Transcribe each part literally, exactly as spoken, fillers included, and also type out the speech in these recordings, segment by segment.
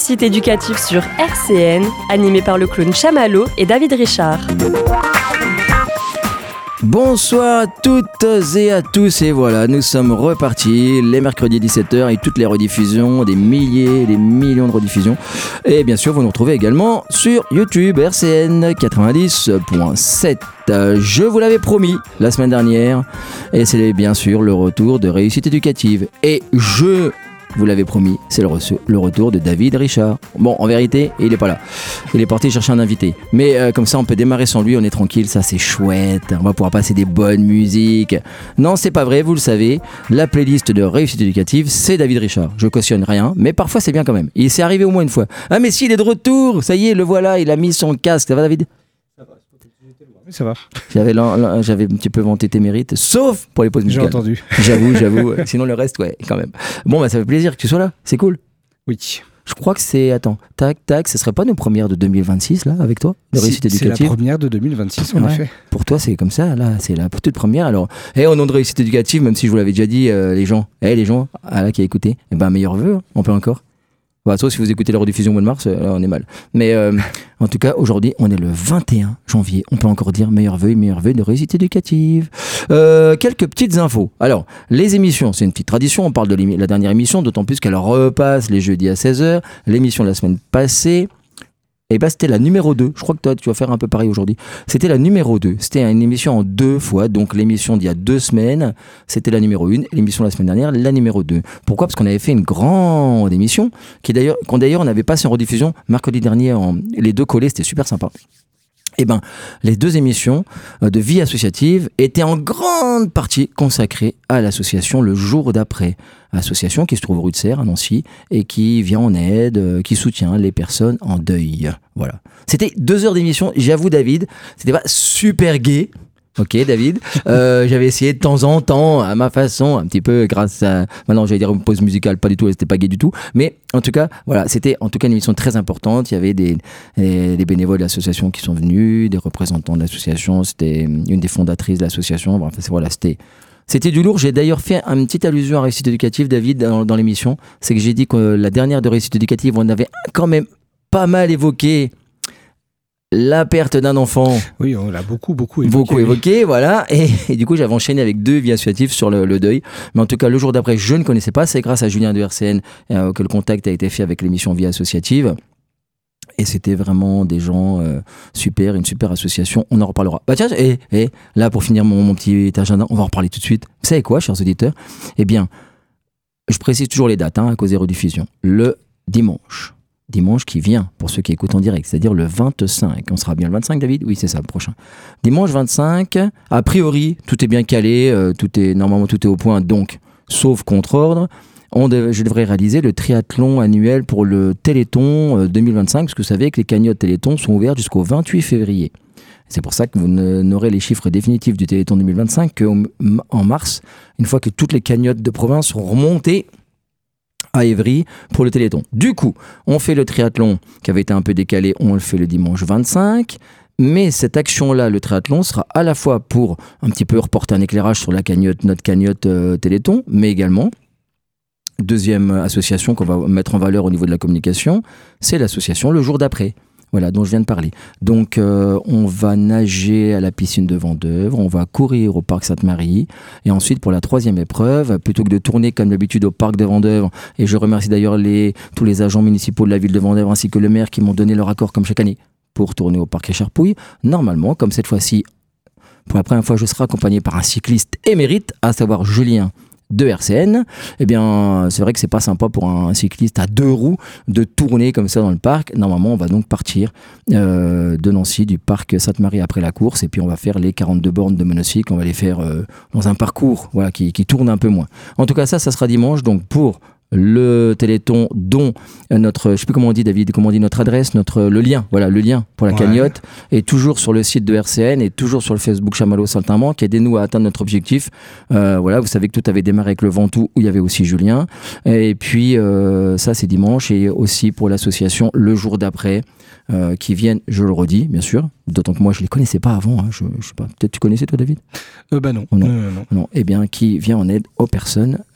Réussite éducative sur R C N, animé par le clown Chamallow et David Richard. Bonsoir à toutes et à tous, et voilà, nous sommes repartis les mercredis dix-sept heures et toutes les rediffusions, des milliers, des millions de rediffusions. Et bien sûr, vous nous retrouvez également sur YouTube, R C N quatre-vingt-dix point sept. Je vous l'avais promis la semaine dernière, et c'est bien sûr le retour de Réussite éducative. Et je vous l'avez promis, c'est le, re- le retour de David Richard. Bon, en vérité, il n'est pas là. Il est parti chercher un invité. Mais euh, comme ça, on peut démarrer sans lui, on est tranquille, ça c'est chouette. On va pouvoir passer des bonnes musiques. Non, c'est pas vrai, vous le savez. La playlist de Réussite éducative, c'est David Richard. Je cautionne rien, mais parfois c'est bien quand même. Il s'est arrivé au moins une fois. Ah mais si, il est de retour. Ça y est, le voilà, il a mis son casque. Ça va, David ? Oui, ça va. J'avais, j'avais un petit peu vanté tes mérites, sauf pour les pauses musicales. J'ai entendu. J'avoue, j'avoue. Sinon, le reste, ouais, quand même. Bon, bah, ça fait plaisir que tu sois là. C'est cool. Oui. Je crois que c'est... Attends, tac, tac, ce serait pas nos premières de deux mille vingt-six, là, avec toi, de Réussite c'est, éducative. c'est la première de deux mille vingt-six, en ouais. effet. Pour toi, c'est comme ça, là, c'est la toute première. Alors, et au nom de Réussite éducative, même si je vous l'avais déjà dit, euh, les gens, eh, les gens, ah, là, qui a écouté, eh ben, meilleurs vœux, hein, on peut encore. Bah, sauf si vous écoutez la rediffusion au mois de mars, là, on est mal. Mais euh, en tout cas, aujourd'hui, on est le vingt et un janvier. On peut encore dire meilleurs vœux et meilleurs vœux de Réussite éducative. Euh, quelques petites infos. Alors, les émissions, c'est une petite tradition. On parle de la dernière émission, d'autant plus qu'elle repasse les jeudis à seize heures. L'émission de la semaine passée, et bah, c'était la numéro deux. Je crois que toi, tu vas faire un peu pareil aujourd'hui. C'était la numéro deux. C'était une émission en deux fois. Donc, l'émission d'il y a deux semaines, c'était la numéro un. L'émission de la semaine dernière, la numéro deux. Pourquoi ? Parce qu'on avait fait une grande émission, qui d'ailleurs, qu'on d'ailleurs, on avait passé en rediffusion mercredi dernier, en, les deux collés, c'était super sympa. Eh ben, les deux émissions de vie associative étaient en grande partie consacrées à l'association Le Jour d'après. Association qui se trouve rue de Serre à Nancy et qui vient en aide, qui soutient les personnes en deuil. Voilà. C'était deux heures d'émission, j'avoue David, c'était pas super gai. Ok David, euh, j'avais essayé de temps en temps, à ma façon, un petit peu grâce à... Maintenant j'allais dire une pause musicale, pas du tout, c'était pas gay du tout. Mais en tout cas, voilà, c'était en tout cas une émission très importante. Il y avait des, des, des bénévoles de l'association qui sont venus, des représentants de l'association, c'était une des fondatrices de l'association. Enfin, voilà, c'était... C'était du lourd. J'ai d'ailleurs fait une petite allusion à Réussite éducative, David, dans, dans l'émission. C'est que j'ai dit que la dernière de Réussite éducative, on avait quand même pas mal évoqué la perte d'un enfant. Oui, on l'a beaucoup, beaucoup évoqué. Beaucoup évoqué, oui. Voilà. Et, et du coup, j'avais enchaîné avec deux vies associatives sur le, le deuil. Mais en tout cas, le jour d'après, je ne connaissais pas. C'est grâce à Julien de R C N euh, que le contact a été fait avec l'émission Vie associative. Et c'était vraiment des gens euh, super, une super association. On en reparlera. Bah tiens, et, et là, pour finir mon, mon petit agenda, on va en reparler tout de suite. Vous savez quoi, chers auditeurs ? Eh bien, je précise toujours les dates, hein, à cause des rediffusions. Le dimanche. Dimanche qui vient, pour ceux qui écoutent en direct, c'est-à-dire le vingt-cinq. On sera bien le vingt-cinq, David ? Oui, c'est ça, le prochain. Dimanche vingt-cinq, a priori, tout est bien calé, euh, tout est, normalement tout est au point, donc, sauf contre-ordre. On de, je devrais réaliser le triathlon annuel pour le Téléthon euh, deux mille vingt-cinq, parce que vous savez que les cagnottes Téléthon sont ouvertes jusqu'au vingt-huit février. C'est pour ça que vous n'aurez les chiffres définitifs du Téléthon deux mille vingt-cinq qu'en mars, une fois que toutes les cagnottes de province seront remontées à Évry pour le Téléthon. Du coup, on fait le triathlon qui avait été un peu décalé, on le fait le dimanche vingt-cinq. Mais cette action-là, le triathlon, sera à la fois pour un petit peu reporter un éclairage sur la cagnotte, notre cagnotte euh, Téléthon, mais également... Deuxième association qu'on va mettre en valeur au niveau de la communication, c'est l'association Le Jour d'après, voilà, dont je viens de parler. Donc, euh, on va nager à la piscine de Vendeuvre, on va courir au parc Sainte-Marie, et ensuite, pour la troisième épreuve, plutôt que de tourner comme d'habitude au parc de Vendeuvre, et je remercie d'ailleurs les, tous les agents municipaux de la ville de Vendeuvre, ainsi que le maire qui m'ont donné leur accord comme chaque année pour tourner au parc Écharpouille, normalement, comme cette fois-ci, pour la première fois, je serai accompagné par un cycliste émérite, à savoir Julien de R C N, eh bien, c'est vrai que c'est pas sympa pour un cycliste à deux roues de tourner comme ça dans le parc. Normalement, on va donc partir euh, de Nancy, du parc Sainte-Marie après la course, et puis on va faire les quarante-deux bornes de monocycle. On va les faire euh, dans un parcours, voilà, qui, qui tourne un peu moins. En tout cas, ça, ça sera dimanche, donc pour le Téléthon, dont notre, je sais plus comment on dit, David, comment on dit notre adresse, notre, le lien, voilà, le lien pour la ouais. cagnotte est toujours sur le site de R C N et toujours sur le Facebook Chamallow Saltimbanque. Aidez-nous à atteindre notre objectif. Euh, voilà, vous savez que tout avait démarré avec le Ventoux où il y avait aussi Julien. Et puis euh, ça, c'est dimanche, et aussi pour l'association Le Jour d'après. Euh, qui viennent, je le redis, bien sûr, d'autant que moi je les connaissais pas avant, hein, je, je sais pas, peut-être tu connaissais toi, David ? euh, Bah non. Oh non. Euh, non. non. Eh bien, qui vient en aide aux personnes euh,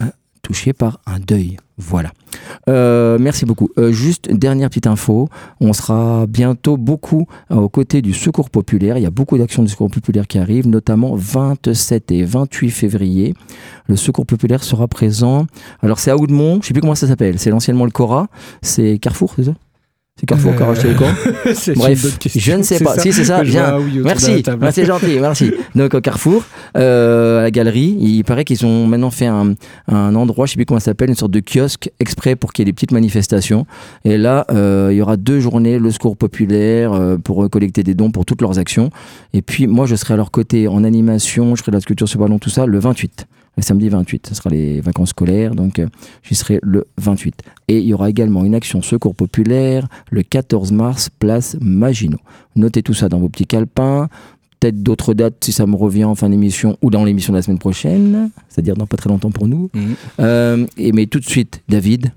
touché par un deuil. Voilà. Euh, merci beaucoup. Euh, juste dernière petite info, on sera bientôt beaucoup euh, aux côtés du Secours populaire. Il y a beaucoup d'actions du Secours populaire qui arrivent, notamment vingt-sept et vingt-huit février. Le Secours populaire sera présent. Alors c'est à Oudemont, je ne sais plus comment ça s'appelle. C'est l'anciennement le Cora. C'est Carrefour, c'est ça? C'est Carrefour qui a racheté le camp. Bref, je ne sais pas. Si, c'est ça. Bien. Oui, merci. Ah, c'est gentil. Merci. Donc, au Carrefour, euh, à la galerie, il paraît qu'ils ont maintenant fait un, un endroit, je ne sais plus comment ça s'appelle, une sorte de kiosque exprès pour qu'il y ait des petites manifestations. Et là, euh, il y aura deux journées, le Secours populaire, euh, pour collecter des dons pour toutes leurs actions. Et puis, moi, je serai à leur côté en animation, je ferai de la sculpture sur ballon, tout ça, le vingt-huit. Le samedi vingt-huit, ce sera les vacances scolaires, donc euh, j'y serai le vingt-huit. Et il y aura également une action Secours populaire le quatorze mars, place Maginot. Notez tout ça dans vos petits calepins. Peut-être d'autres dates si ça me revient en fin d'émission ou dans l'émission de la semaine prochaine, c'est-à-dire dans pas très longtemps pour nous. Mmh. Euh, et, mais tout de suite, David,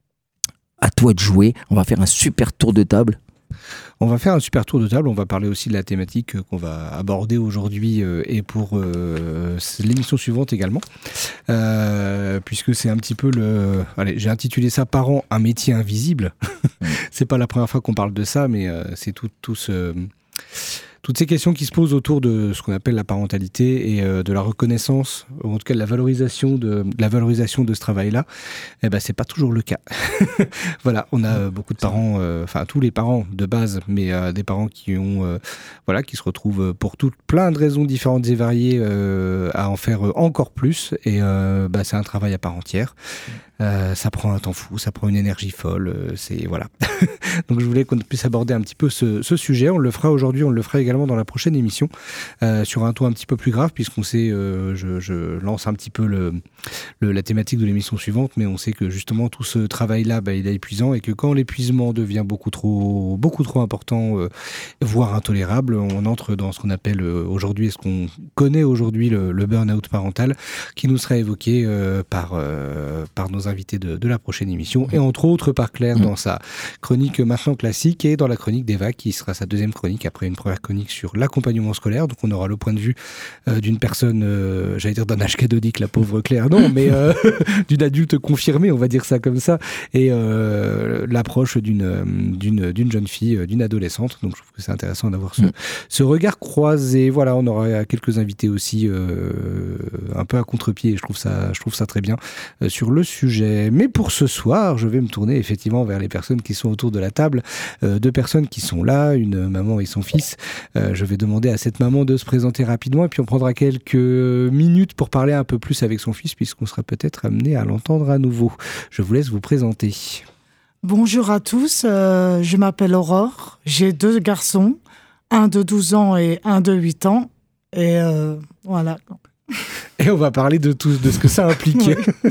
à toi de jouer. On va faire un super tour de table. On va faire un super tour de table, on va parler aussi de la thématique qu'on va aborder aujourd'hui euh, et pour euh, l'émission suivante également, euh, puisque c'est un petit peu le... Allez, j'ai intitulé ça « Parents, un métier invisible ». C'est pas la première fois qu'on parle de ça, mais euh, c'est tout, tout ce... Toutes ces questions qui se posent autour de ce qu'on appelle la parentalité et euh, de la reconnaissance, ou en tout cas de la valorisation de, de la valorisation de ce travail-là, eh ben c'est pas toujours le cas. Voilà, on a beaucoup de parents, enfin euh, tous les parents de base, mais euh, des parents qui ont, euh, voilà, qui se retrouvent pour toutes plein de raisons différentes et variées euh, à en faire encore plus. Et euh, bah, c'est un travail à part entière. Euh, ça prend un temps fou, ça prend une énergie folle, euh, c'est voilà. Donc je voulais qu'on puisse aborder un petit peu ce, ce sujet. On le fera aujourd'hui, on le fera également dans la prochaine émission euh, sur un ton un petit peu plus grave, puisqu'on sait, euh, je, je lance un petit peu le, le, la thématique de l'émission suivante, mais on sait que justement tout ce travail-là, bah, il est épuisant et que quand l'épuisement devient beaucoup trop, beaucoup trop important, euh, voire intolérable, on entre dans ce qu'on appelle euh, aujourd'hui, ce qu'on connaît aujourd'hui le, le burn-out parental, qui nous sera évoqué euh, par euh, par nos invités de, de la prochaine émission, et entre autres par Claire mmh. dans sa chronique maintenant classique et dans la chronique d'Eva qui sera sa deuxième chronique après une première chronique sur l'accompagnement scolaire. Donc on aura le point de vue euh, d'une personne, euh, j'allais dire d'un âge cathodique, la pauvre Claire, non, mais euh, d'une adulte confirmée, on va dire ça comme ça, et euh, l'approche d'une, d'une, d'une jeune fille, d'une adolescente. Donc je trouve que c'est intéressant d'avoir ce, mmh. ce regard croisé. Voilà, on aura quelques invités aussi euh, un peu à contre-pied, je trouve ça, je trouve ça très bien euh, sur le sujet. Mais pour ce soir, je vais me tourner effectivement vers les personnes qui sont autour de la table. Euh, deux personnes qui sont là, une maman et son fils. Euh, je vais demander à cette maman de se présenter rapidement et puis on prendra quelques minutes pour parler un peu plus avec son fils puisqu'on sera peut-être amené à l'entendre à nouveau. Je vous laisse vous présenter. Bonjour à tous, euh, je m'appelle Aurore. J'ai deux garçons, un de douze ans et un de huit ans. Et euh, voilà. Et on va parler de tout, de ce que ça implique. Oui.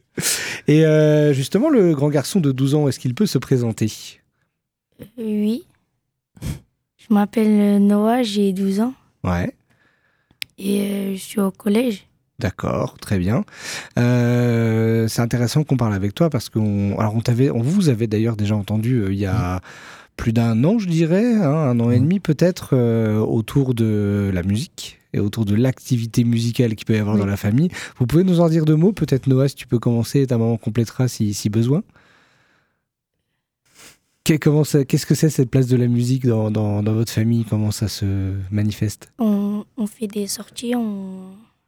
Et euh, justement, le grand garçon de douze ans, est-ce qu'il peut se présenter ? Oui. Je m'appelle Noah, j'ai douze ans. Ouais. Et euh, je suis au collège. D'accord, très bien. Euh, c'est intéressant qu'on parle avec toi parce qu'on, alors on t'avait, on vous avait d'ailleurs déjà entendu euh, il y a plus d'un an, je dirais, hein, un an et demi peut-être, euh, autour de la musique et autour de l'activité musicale qu'il peut y avoir oui. dans la famille. Vous pouvez nous en dire deux mots ? Peut-être Noah, si tu peux commencer, et ta maman complétera si, si besoin. Comment ça, qu'est-ce que c'est cette place de la musique dans, dans, dans votre famille ? Comment ça se manifeste ? on, on fait des sorties, on,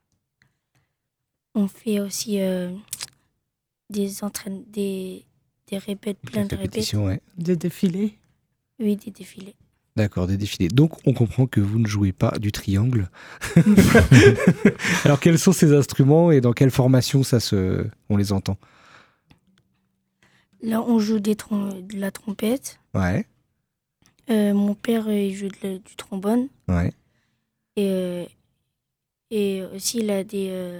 on fait aussi euh, des entraînements, des, des répètes, plein de répètes. Ouais. Des défilés ? Oui, des défilés. D'accord, des défilés. Donc, on comprend que vous ne jouez pas du triangle. Alors, quels sont ces instruments et dans quelle formation ça se... on les entend ? Là, on joue des trom- de la trompette. Ouais. Euh, mon père, il joue de la, du trombone. Ouais. Et, euh, et aussi, il a des... Euh,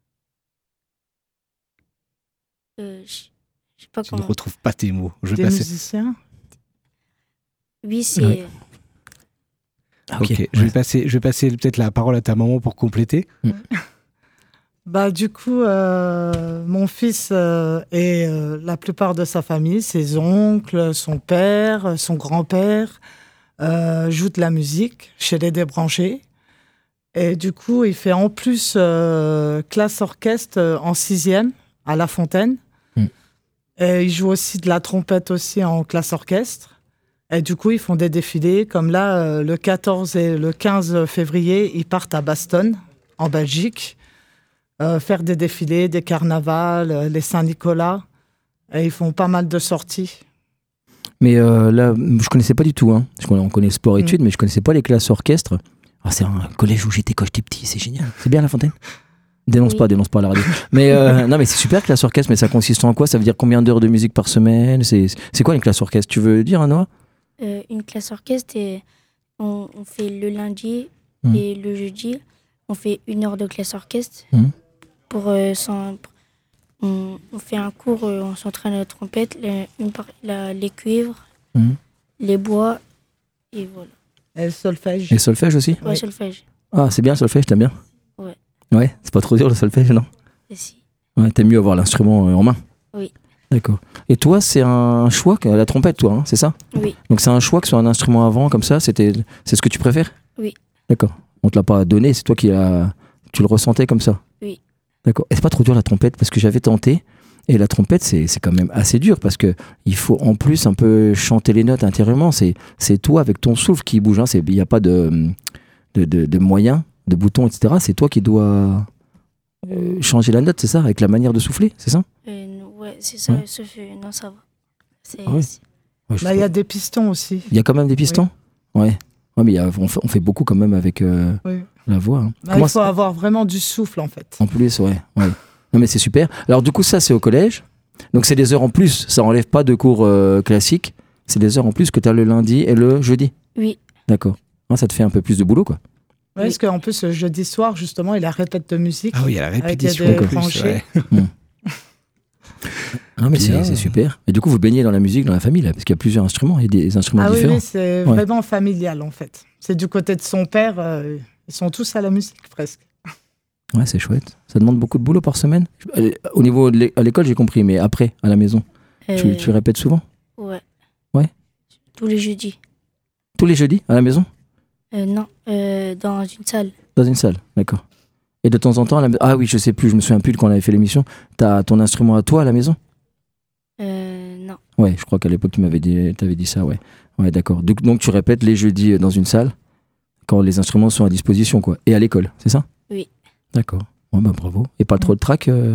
euh, je sais pas tu comment... ne retrouves pas tes mots. Je des passer... musiciens ? Oui, c'est... Ouais. Ok, okay. Je, vais passer, je vais passer peut-être la parole à ta maman pour compléter. Mm. Bah, du coup, euh, mon fils euh, et euh, la plupart de sa famille, ses oncles, son père, son grand-père, euh, jouent de la musique chez les débranchés. Et du coup, il fait en plus euh, classe orchestre en sixième à La Fontaine. Mm. Et ils jouent aussi de la trompette aussi en classe orchestre. Et du coup, ils font des défilés. Comme là, euh, le quatorze et le quinze février, ils partent à Bastogne, en Belgique, euh, faire des défilés, des carnavals, euh, les Saint-Nicolas. Et ils font pas mal de sorties. Mais euh, là, je connaissais pas du tout. Hein. On connaît sport-études, mm. mais je connaissais pas les classes orchestres. Ah, c'est un collège où j'étais quand j'étais petit, c'est génial. C'est bien La Fontaine. Dénonce oui. pas, dénonce pas à la radio. Mais euh, non, mais c'est super classe orchestre, mais ça consiste en quoi? Ça veut dire combien d'heures de musique par semaine? C'est, c'est quoi une classe orchestre? Tu veux dire, Noah? euh, Une classe orchestre, et on, on fait le lundi mmh. et le jeudi, on fait une heure de classe orchestre. Mmh. Pour, euh, sans, on, on fait un cours, euh, on s'entraîne à la trompette, les, une par, la, les cuivres, mmh. les bois, et voilà. Et le solfège. Et le solfège aussi? Ouais, oui. solfège. Ah, c'est bien le solfège, t'aimes bien? Ouais. Ouais, c'est pas trop dur le solfège, non? Et si. Ouais, t'aimes mieux avoir l'instrument en main? Oui. D'accord. Et toi, c'est un choix, la trompette, toi, hein, c'est ça? Oui. Donc c'est un choix que ce soit un instrument avant, comme ça, c'était, c'est ce que tu préfères? Oui. D'accord. On te l'a pas donné, c'est toi qui a, tu le ressentais comme ça? Oui. D'accord. Et c'est pas trop dur la trompette, parce que j'avais tenté, et la trompette, c'est, c'est quand même assez dur, parce que il faut en plus un peu chanter les notes intérieurement. C'est, c'est toi avec ton souffle qui bouge. Hein. Il n'y a pas de, de, de, de moyens, de boutons, et cetera. C'est toi qui dois euh, changer la note, c'est ça? Avec la manière de souffler, c'est ça? euh, Ouais, c'est ça. Ouais. Ça fait... Non, ça va. C'est... Ah ouais. Ouais, bah, il y a des pistons aussi. Il y a quand même des pistons? Oui. Ouais. Ouais, mais y a, on, fait, on fait beaucoup quand même avec euh, oui. la voix. Hein. Bah, il faut ça... avoir vraiment du souffle, en fait. En plus, ouais. ouais. Non, mais c'est super. Alors, du coup, ça, c'est au collège. Donc, c'est des heures en plus. Ça enlève pas de cours euh, classiques. C'est des heures en plus que tu as le lundi et le jeudi. Oui. D'accord. Ah, ça te fait un peu plus de boulot, quoi. Ouais, oui. Parce qu'en plus, le jeudi soir, justement, il y a la répète de musique. Ah oui, il y a la répétition. Avec des plus, ouais. mmh. Non, mais c'est, c'est super. Et du coup, vous baignez dans la musique, dans la famille, là, parce qu'il y a plusieurs instruments. Il y a des instruments ah différents. Ah oui, c'est ouais. vraiment familial, en fait. C'est du côté de son père. Euh, ils sont tous à la musique, presque. Ouais, c'est chouette. Ça demande beaucoup de boulot par semaine. Au niveau de à l'école, j'ai compris, mais après, à la maison, euh... tu, tu répètes souvent? Ouais. Ouais. Tous les jeudis. Tous les jeudis, à la maison? euh, Non, euh, dans une salle. Dans une salle, d'accord. Et de temps en temps, à la... ah oui, je sais plus, je me souviens plus de quand on avait fait l'émission. T'as ton instrument à toi à la maison? Euh, non. Ouais, je crois qu'à l'époque, tu m'avais dit, t'avais dit ça, ouais. Ouais, d'accord. Donc, donc, tu répètes les jeudis dans une salle, quand les instruments sont à disposition, quoi. Et à l'école, c'est ça? Oui. D'accord. Ouais, bah, bravo. Et pas trop de trac euh,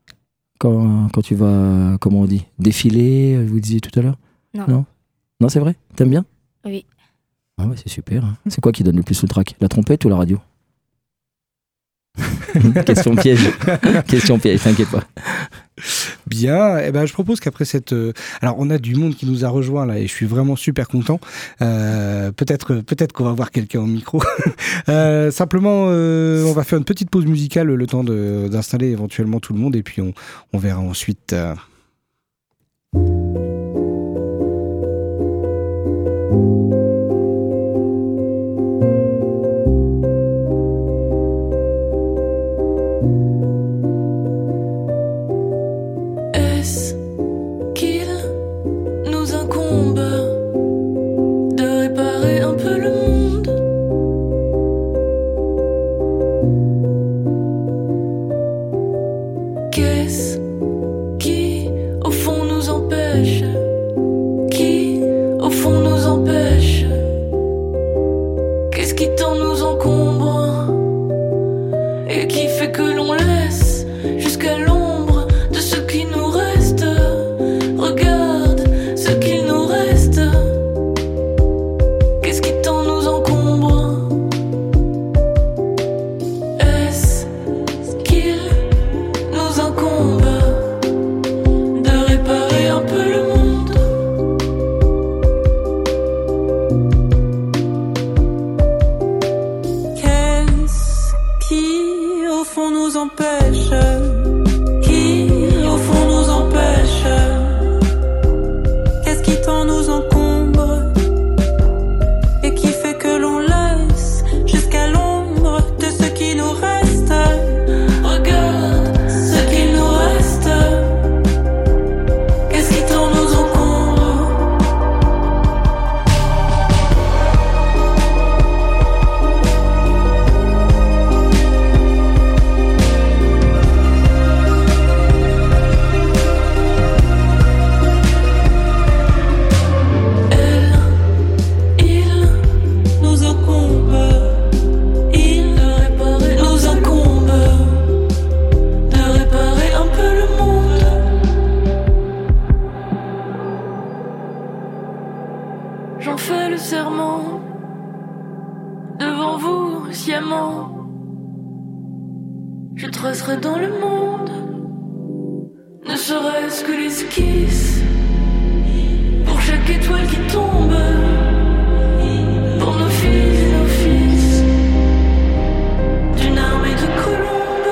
quand, quand tu vas, comment on dit, défiler, vous disiez tout à l'heure? Non. Non, non, c'est vrai? T'aimes bien? Oui. Ah ouais, c'est super. Hein. C'est quoi qui donne le plus le trac? La trompette ou la radio? Question piège. Question piège, t'inquiète pas. Bien, eh ben, je propose qu'après cette... Euh, alors, on a du monde qui nous a rejoint là et je suis vraiment super content. Euh, peut-être, peut-être qu'on va voir quelqu'un au micro. euh, simplement, euh, on va faire une petite pause musicale, le temps de, d'installer éventuellement tout le monde et puis on, on verra ensuite... Euh... diamants. Je tracerai dans le monde, ne serait-ce que l'esquisse, pour chaque étoile qui tombe, pour nos fils et nos fils, d'une armée de colombes.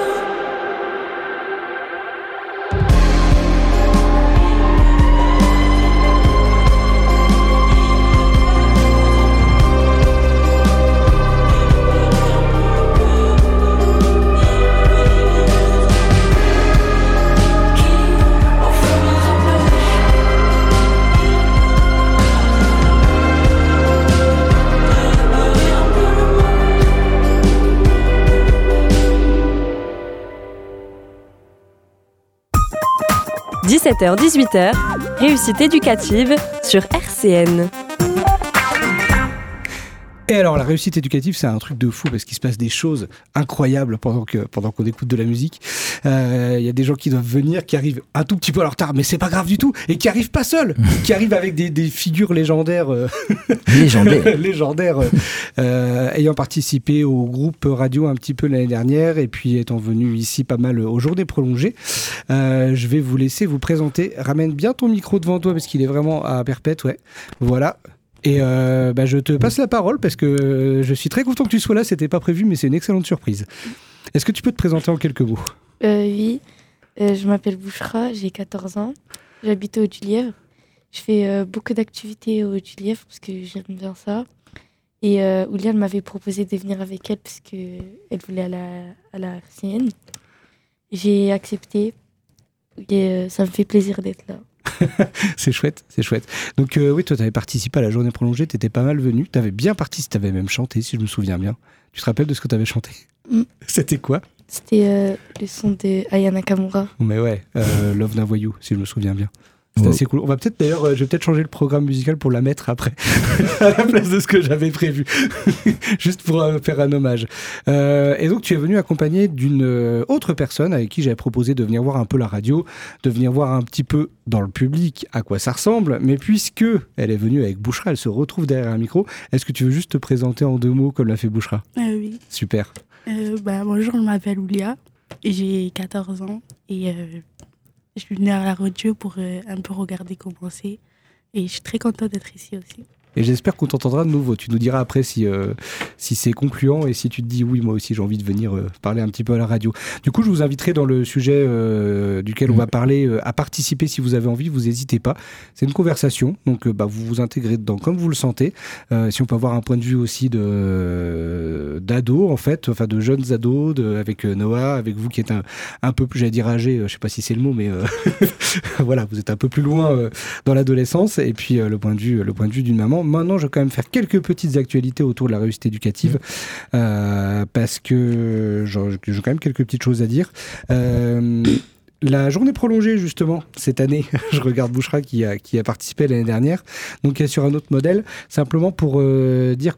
dix-sept heures dix-huit heures, réussite éducative sur R C N. Et alors, la réussite éducative, c'est un truc de fou parce qu'il se passe des choses incroyables pendant, que, pendant qu'on écoute de la musique. Il euh, y a des gens qui doivent venir, qui arrivent un tout petit peu à leur retard, mais c'est pas grave du tout, et qui arrivent pas seuls, qui arrivent avec des, des figures légendaires, euh, légendaires, légendaires euh, ayant participé au groupe radio un petit peu l'année dernière, et puis étant venu ici pas mal aux journées prolongées. Euh, je vais vous laisser vous présenter. Ramène bien ton micro devant toi parce qu'il est vraiment à perpète, ouais. Voilà. Et euh, bah, je te passe la parole parce que je suis très content que tu sois là, c'était pas prévu mais c'est une excellente surprise. Est-ce que tu peux te présenter en quelques mots ? euh, Oui, euh, je m'appelle Bouchra, j'ai quatorze ans, j'habite au Haut-du-Lièvre. Je fais euh, beaucoup d'activités au Haut-du-Lièvre parce que j'aime bien ça. Et euh, Ouliane m'avait proposé de venir avec elle parce qu'elle voulait à la, à la R C N. J'ai accepté et euh, ça me fait plaisir d'être là. C'est chouette, c'est chouette. Donc euh, oui, toi, tu avais participé à la journée prolongée, tu étais pas mal venu, tu avais bien participé, tu avais même chanté, si je me souviens bien. Tu te rappelles de ce que tu avais chanté ? mm. C'était quoi ? C'était euh, le son de Aya Nakamura. Mais ouais, euh, Love d'un voyou, si je me souviens bien. C'était oh. assez cool. On va peut-être d'ailleurs, euh, je vais peut-être changer le programme musical pour la mettre après, à la place de ce que j'avais prévu, juste pour euh, faire un hommage. Euh, et donc tu es venu accompagné d'une euh, autre personne avec qui j'avais proposé de venir voir un peu la radio, de venir voir un petit peu dans le public à quoi ça ressemble, mais puisque elle est venue avec Bouchra, elle se retrouve derrière un micro. Est-ce que tu veux juste te présenter en deux mots comme l'a fait Bouchra ? euh, Oui. Super. Euh, bah, bonjour, je m'appelle Oulia, j'ai quatorze ans et euh, je suis venue à la radio pour euh, un peu regarder comment c'est. Et je suis très contente d'être ici aussi. Et j'espère qu'on t'entendra de nouveau. Tu nous diras après si, euh, si c'est concluant et si tu te dis oui, moi aussi j'ai envie de venir euh, parler un petit peu à la radio. Du coup, je vous inviterai dans le sujet euh, duquel on va parler euh, à participer si vous avez envie. Vous n'hésitez pas. C'est une conversation, donc euh, bah, vous vous intégrez dedans comme vous le sentez. Euh, si on peut avoir un point de vue aussi de, euh, d'ados, en fait, enfin de jeunes ados, de, avec euh, Noah, avec vous qui êtes un, un peu plus, j'allais dire âgé, euh, je ne sais pas si c'est le mot, mais euh, voilà, vous êtes un peu plus loin euh, dans l'adolescence. Et puis euh, le point de vue, le point de vue d'une maman. Maintenant, je vais quand même faire quelques petites actualités autour de la réussite éducative euh, parce que j'ai quand même quelques petites choses à dire. Euh, La journée prolongée, justement, cette année, je regarde Bouchra qui a, qui a participé l'année dernière, donc sur un autre modèle, simplement pour euh, dire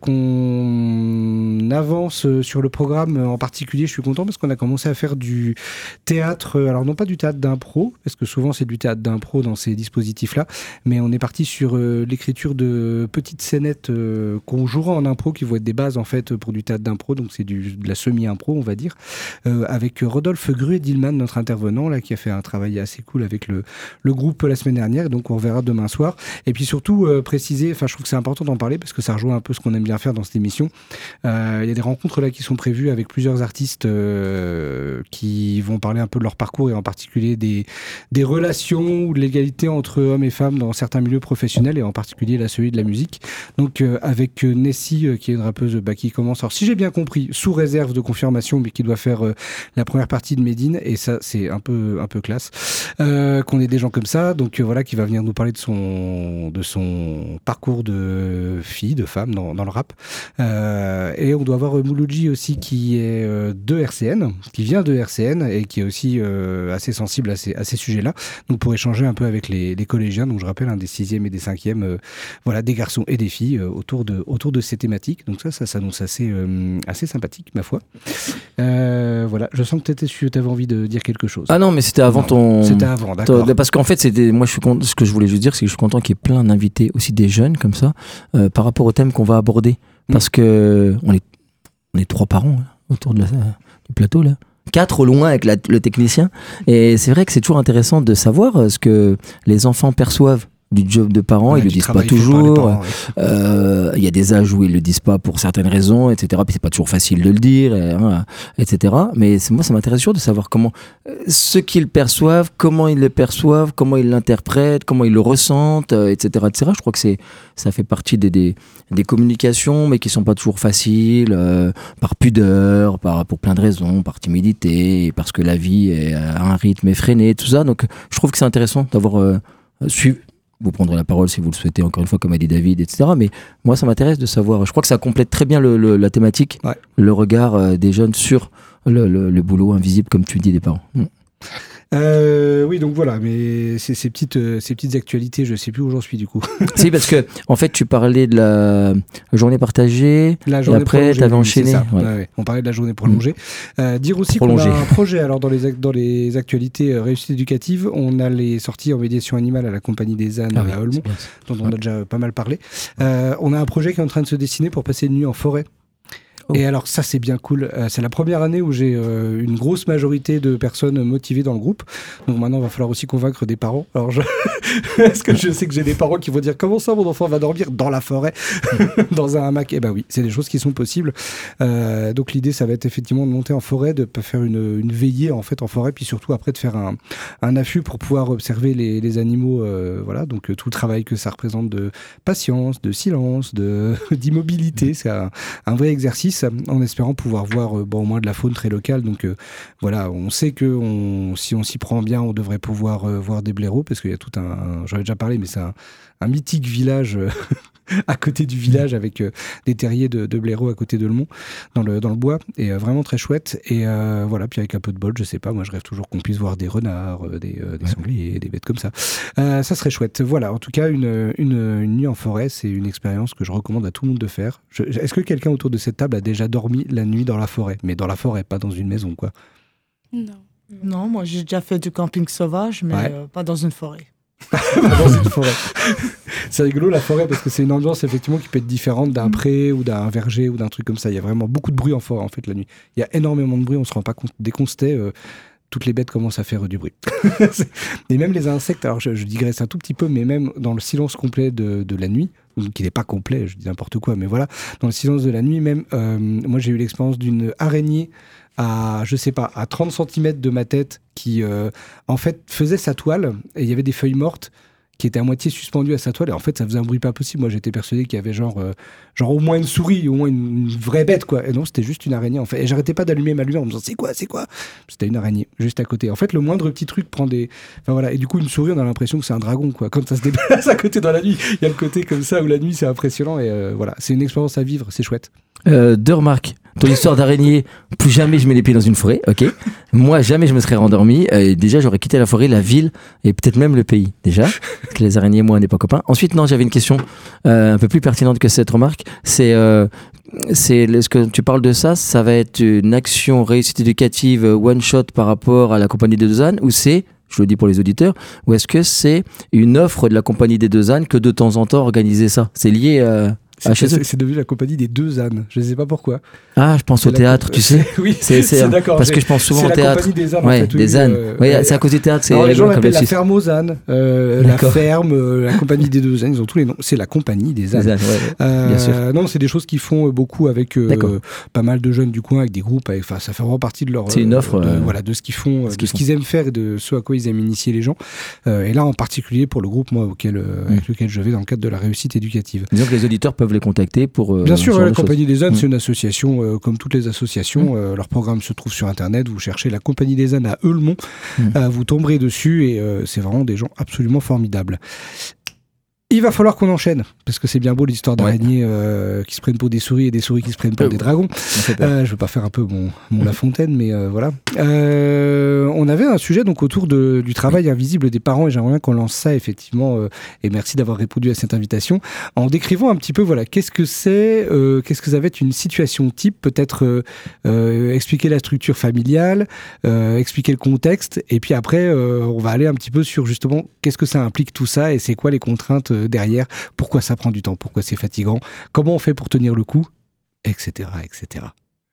qu'on avance sur le programme en particulier. Je suis content parce qu'on a commencé à faire du théâtre, alors non pas du théâtre d'impro, parce que souvent c'est du théâtre d'impro dans ces dispositifs-là, mais on est parti sur euh, l'écriture de petites scénettes euh, qu'on jouera en impro, qui vont être des bases en fait pour du théâtre d'impro, donc c'est du, de la semi-impro, on va dire, euh, avec Rodolphe Gruet-Dillman, notre intervenant, là, qui a fait un travail assez cool avec le, le groupe la semaine dernière, donc on reverra demain soir. Et puis surtout euh, préciser, enfin je trouve que c'est important d'en parler parce que ça rejoint un peu ce qu'on aime bien faire dans cette émission. Euh, il y a des rencontres là qui sont prévues avec plusieurs artistes euh, qui vont parler un peu de leur parcours et en particulier des, des relations ou de l'égalité entre hommes et femmes dans certains milieux professionnels et en particulier là celui de la musique. Donc euh, avec Nessie euh, qui est une rappeuse bah, qui commence, alors si j'ai bien compris, sous réserve de confirmation, mais qui doit faire euh, la première partie de Médine, et ça c'est un peu un peu classe, euh, qu'on ait des gens comme ça, donc euh, voilà, qui va venir nous parler de son, de son parcours de fille, de femme dans, dans le rap. Euh, et on doit avoir Mouloudji aussi qui est euh, de R C N, qui vient de R C N et qui est aussi euh, assez sensible à ces, à ces sujets-là, donc pour échanger un peu avec les, les collégiens, donc je rappelle, un des sixièmes et des cinquièmes, euh, voilà, des garçons et des filles euh, autour, de, autour de ces thématiques, donc ça, ça s'annonce assez, euh, assez sympathique, ma foi. Euh, voilà, je sens que tu avais envie de dire quelque chose. Ah non, mais c'était avant ton... C'était avant, d'accord. Ton... Parce qu'en fait, c'était... moi, je suis content... ce que je voulais juste dire, c'est que je suis content qu'il y ait plein d'invités, aussi des jeunes comme ça, euh, par rapport au thème qu'on va aborder. Mmh. Parce que on est... on est trois parents hein, autour de la, du plateau là. Quatre au loin avec la, le technicien. Et c'est vrai que c'est toujours intéressant de savoir ce que les enfants perçoivent du job de parents, ouais, ils le disent pas toujours. Parents, ouais. euh, il y a des âges où ils le disent pas pour certaines raisons, et cetera. Puis c'est pas toujours facile de le dire, hein, et cetera. Mais c'est, moi, ça m'intéresse toujours de savoir comment euh, ce qu'ils perçoivent, comment ils le perçoivent, comment ils l'interprètent, comment ils le ressentent, euh, et cetera, et cetera. Je crois que c'est ça fait partie des des, des communications, mais qui sont pas toujours faciles, euh, par pudeur, par pour plein de raisons, par timidité, parce que la vie est à un rythme effréné, tout ça. Donc, je trouve que c'est intéressant d'avoir euh, suivi. Vous prendrez la parole si vous le souhaitez, encore une fois, comme a dit David, et cetera. Mais moi, ça m'intéresse de savoir. Je crois que ça complète très bien le, le, la thématique, ouais. le regard euh, des jeunes sur le, le, le boulot invisible, comme tu dis, des parents. Mmh. Euh, oui, donc voilà, mais ces, ces, petites, euh, ces petites actualités, je ne sais plus où j'en suis du coup. Si, parce que en fait, tu parlais de la journée partagée, la journée et après, tu avais enchaîné. Ouais. Ouais, ouais. On parlait de la journée prolongée. Mmh. Euh, dire aussi prolongée. qu'on a un projet, alors dans les, dans les actualités euh, réussite éducative, on a les sorties en médiation animale à la Compagnie des ânes ah, à oui, Olmont, dont on ouais. a déjà pas mal parlé. Euh, on a un projet qui est en train de se dessiner pour passer une nuit en forêt. Oh. Et alors ça c'est bien cool, euh, c'est la première année où j'ai euh, une grosse majorité de personnes motivées dans le groupe, donc maintenant il va falloir aussi convaincre des parents. Alors je... Est-ce que je sais que j'ai des parents qui vont dire comment ça mon enfant va dormir dans la forêt dans un hamac? Eh ben oui, c'est des choses qui sont possibles. Euh, donc l'idée ça va être effectivement de monter en forêt, de faire une, une veillée en fait en forêt, puis surtout après de faire un, un affût pour pouvoir observer les, les animaux, euh, voilà, donc euh, tout le travail que ça représente de patience, de silence, de d'immobilité, c'est un, un vrai exercice, en espérant pouvoir voir euh, bon, au moins de la faune très locale. Donc euh, voilà, on sait que on, si on s'y prend bien, on devrait pouvoir euh, voir des blaireaux, parce qu'il y a tout un, un j'en ai déjà parlé, mais c'est un, un mythique village euh, à côté du village avec euh, des terriers de, de blaireaux à côté de Lemont, dans le, dans le bois, et euh, vraiment très chouette. Et euh, voilà, puis avec un peu de bol, je sais pas, moi je rêve toujours qu'on puisse voir des renards, euh, des, euh, des sangliers, des bêtes comme ça. Euh, ça serait chouette. Voilà, en tout cas, une, une, une nuit en forêt, c'est une expérience que je recommande à tout le monde de faire. Je, est-ce que quelqu'un autour de cette table a déjà dormi la nuit dans la forêt? Mais dans la forêt, pas dans une maison, quoi. Non. Non, moi j'ai déjà fait du camping sauvage, mais ouais. euh, pas dans une forêt. Dans une forêt. C'est rigolo la forêt parce que c'est une ambiance effectivement qui peut être différente d'un pré ou d'un verger ou d'un truc comme ça. Il y a vraiment beaucoup de bruit en forêt en fait la nuit. Il y a énormément de bruit, on se rend pas compte. Dès qu'on se tait, euh, toutes les bêtes commencent à faire du bruit. Et même les insectes, alors je, je digresse un tout petit peu, mais même dans le silence complet de, de la nuit, qui n'est pas complet, je dis n'importe quoi, mais voilà, dans le silence de la nuit même, euh, moi j'ai eu l'expérience d'une araignée à, je sais pas, à trente centimètres de ma tête qui, euh, en fait, faisait sa toile, et il y avait des feuilles mortes qui étaient à moitié suspendues à sa toile, et en fait, ça faisait un bruit pas possible. Moi, j'étais persuadé qu'il y avait genre, euh, genre au moins une souris, au moins une, une vraie bête, quoi. Et non, c'était juste une araignée, en fait. Et j'arrêtais pas d'allumer ma lumière en me disant, c'est quoi, c'est quoi? C'était une araignée, juste à côté. En fait, le moindre petit truc prend des... Enfin, voilà. Et du coup, une souris, on a l'impression que c'est un dragon, quoi. Quand ça se déplace à côté dans la nuit, il y a le côté comme ça, où la nuit, c'est impressionnant, et euh, voilà. C'est une expérience à vivre, c'est chouette. Euh, deux remarques. Ton histoire d'araignée, plus jamais je mets les pieds dans une forêt, ok. Moi, jamais je me serais rendormi. Euh, déjà, j'aurais quitté la forêt, la ville et peut-être même le pays, déjà. Parce que les araignées et moi, on n'est pas copains. Ensuite, non, j'avais une question euh, un peu plus pertinente que cette remarque. C'est, euh, c'est ce que tu parles de ça, ça va être une action réussite éducative one-shot par rapport à la Compagnie des Deux Ânes, ou c'est, je le dis pour les auditeurs, ou est-ce que c'est une offre de la Compagnie des Deux Ânes que de temps en temps organiser ça? C'est lié euh, à chez eux. C'est devenu la Compagnie des Deux Ânes. Je ne sais pas pourquoi. Ah, je pense c'est au théâtre, comp... tu sais. Oui, c'est, c'est, c'est d'accord. Parce que je pense souvent au théâtre. C'est la Compagnie des ânes. Ouais, en fait, des oui, ânes. Euh, ouais, c'est à cause du théâtre. C'est alors, les gens l'appellent la ferme aux ânes, euh, la ferme, euh, la Compagnie des Deux Ânes. Ils ont tous les noms. C'est la Compagnie des ânes. Des ânes ouais, ouais, euh, bien sûr. Non, c'est des choses qu'ils font beaucoup avec euh, pas mal de jeunes du coin, avec des groupes. Enfin, ça fait vraiment partie de leur. C'est une offre. De, euh, voilà, de ce qu'ils font, ce de ce qu'ils aiment faire et de ce à quoi ils aiment initier les gens. Et là, en particulier pour le groupe, moi, avec lequel je vais dans le cadre de la réussite éducative. Disons que les auditeurs peuvent les contacter pour. Bien sûr. La Compagnie des ânes, mmh. c'est une association euh, comme toutes les associations. Mmh. Euh, leur programme se trouve sur Internet. Vous cherchez la Compagnie des ânes à Olmont. Mmh. Euh, vous tomberez dessus et euh, c'est vraiment des gens absolument formidables. Il va falloir qu'on enchaîne, parce que c'est bien beau l'histoire d'araignées ouais. euh, qui se prennent pour des souris et des souris qui se prennent pour euh, des dragons. Euh, je veux pas faire un peu mon, mon La Fontaine, mais euh, voilà. Euh, on avait un sujet donc autour de, du travail invisible des parents, et j'aimerais bien qu'on lance ça effectivement. Euh, et merci d'avoir répondu à cette invitation en décrivant un petit peu voilà qu'est-ce que c'est, euh, qu'est-ce que ça va être une situation type, peut-être euh, euh, expliquer la structure familiale, euh, expliquer le contexte, et puis après euh, on va aller un petit peu sur justement qu'est-ce que ça implique tout ça et c'est quoi les contraintes derrière, pourquoi ça prend du temps, pourquoi c'est fatigant, comment on fait pour tenir le coup, et cetera, et cetera.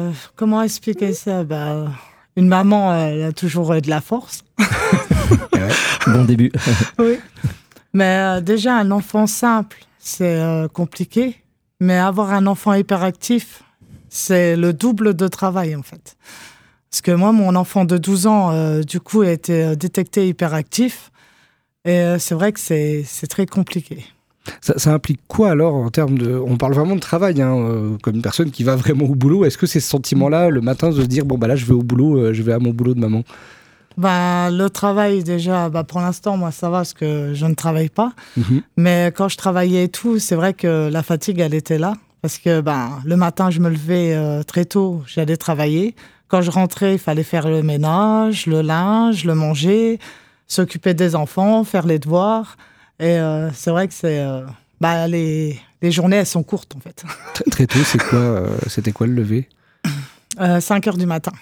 euh, comment expliquer ça? Bah, une maman, elle a toujours de la force. Ouais, bon début. Oui. Mais euh, déjà, un enfant simple, c'est euh, compliqué. Mais avoir un enfant hyperactif, c'est le double de travail, en fait. Parce que moi, mon enfant de douze ans, euh, du coup, a été détecté hyperactif. Et euh, c'est vrai que c'est, c'est très compliqué. Ça, ça implique quoi alors en termes de... On parle vraiment de travail, hein, euh, comme une personne qui va vraiment au boulot. Est-ce que c'est ce sentiment-là, le matin, de se dire, bon, bah là, je vais au boulot, euh, je vais à mon boulot de maman? Bah, le travail, déjà, bah, pour l'instant, moi, ça va parce que je ne travaille pas. Mm-hmm. Mais quand je travaillais et tout, c'est vrai que la fatigue, elle était là. Parce que bah, le matin, je me levais euh, très tôt, j'allais travailler. Quand je rentrais, il fallait faire le ménage, le linge, le manger, s'occuper des enfants, faire les devoirs. Et euh, c'est vrai que c'est, euh, bah, les, les journées, elles sont courtes, en fait. Très, très tôt, c'est quoi, euh, c'était quoi le lever? euh, cinq heures du matin.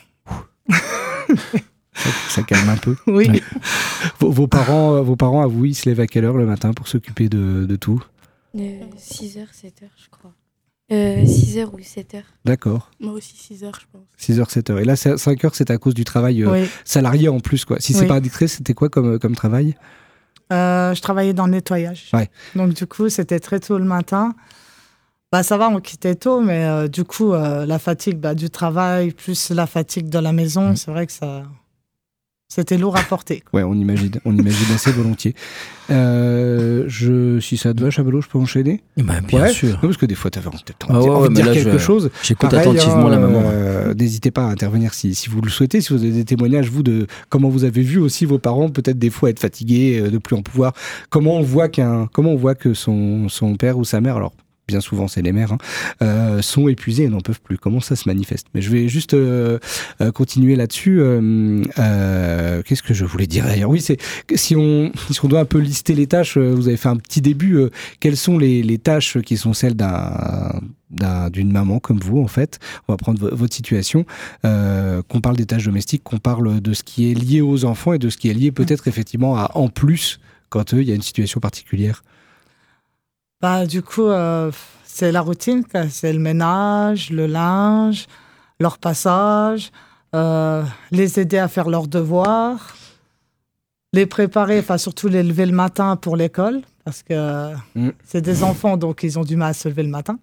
ça, ça calme un peu. Oui. Ouais. Vos, vos, parents, euh, vos parents, à vous, ils se lèvent à quelle heure le matin pour s'occuper de, de tout? euh, six heures, sept heures, je crois. Euh, six heures ou sept heures. D'accord. Moi aussi six heures, je pense. six heures, sept heures. Et là, cinq heures, c'est à cause du travail euh, Oui. salarié en plus, quoi. Si c'est Oui. pas indiscret, c'était quoi comme, comme travail? Euh, je travaillais dans le nettoyage. Ouais. Donc, du coup, c'était très tôt le matin. Bah, ça va, on quittait tôt, mais euh, du coup, euh, la fatigue bah, du travail, plus la fatigue de la maison, mmh. c'est vrai que ça... C'était lourd à porter. Ouais, on imagine, on imagine assez volontiers. Euh, je, si ça te va, Chamallow, je peux enchaîner? Bah, bien ouais. sûr. Non, parce que des fois, tu avais peut-être ah ouais, envie ouais, de dire là, quelque je, chose. J'écoute Pareil, attentivement hein, la maman. Euh, n'hésitez pas à intervenir si, si vous le souhaitez, si vous avez des témoignages, vous, de comment vous avez vu aussi vos parents, peut-être des fois être fatigués, de plus en pouvoir. Comment on voit qu'un, comment on voit que son, son père ou sa mère, alors bien souvent c'est les mères, hein, euh, sont épuisés et n'en peuvent plus. Comment ça se manifeste? Mais je vais juste euh, euh, continuer là-dessus. Euh, euh, qu'est-ce que je voulais dire d'ailleurs? Oui, c'est si on, si on doit un peu lister les tâches, euh, vous avez fait un petit début. Euh, quelles sont les, les tâches qui sont celles d'un, d'un, d'une maman comme vous, en fait? On va prendre v- votre situation. Euh, qu'on parle des tâches domestiques, qu'on parle de ce qui est lié aux enfants et de ce qui est lié peut-être effectivement à en plus quand il euh, y a une situation particulière. Bah, du coup, euh, c'est la routine, c'est le ménage, le linge, leur passage, euh, les aider à faire leurs devoirs, les préparer, enfin surtout les lever le matin pour l'école, parce que mmh. c'est des enfants, donc ils ont du mal à se lever le matin.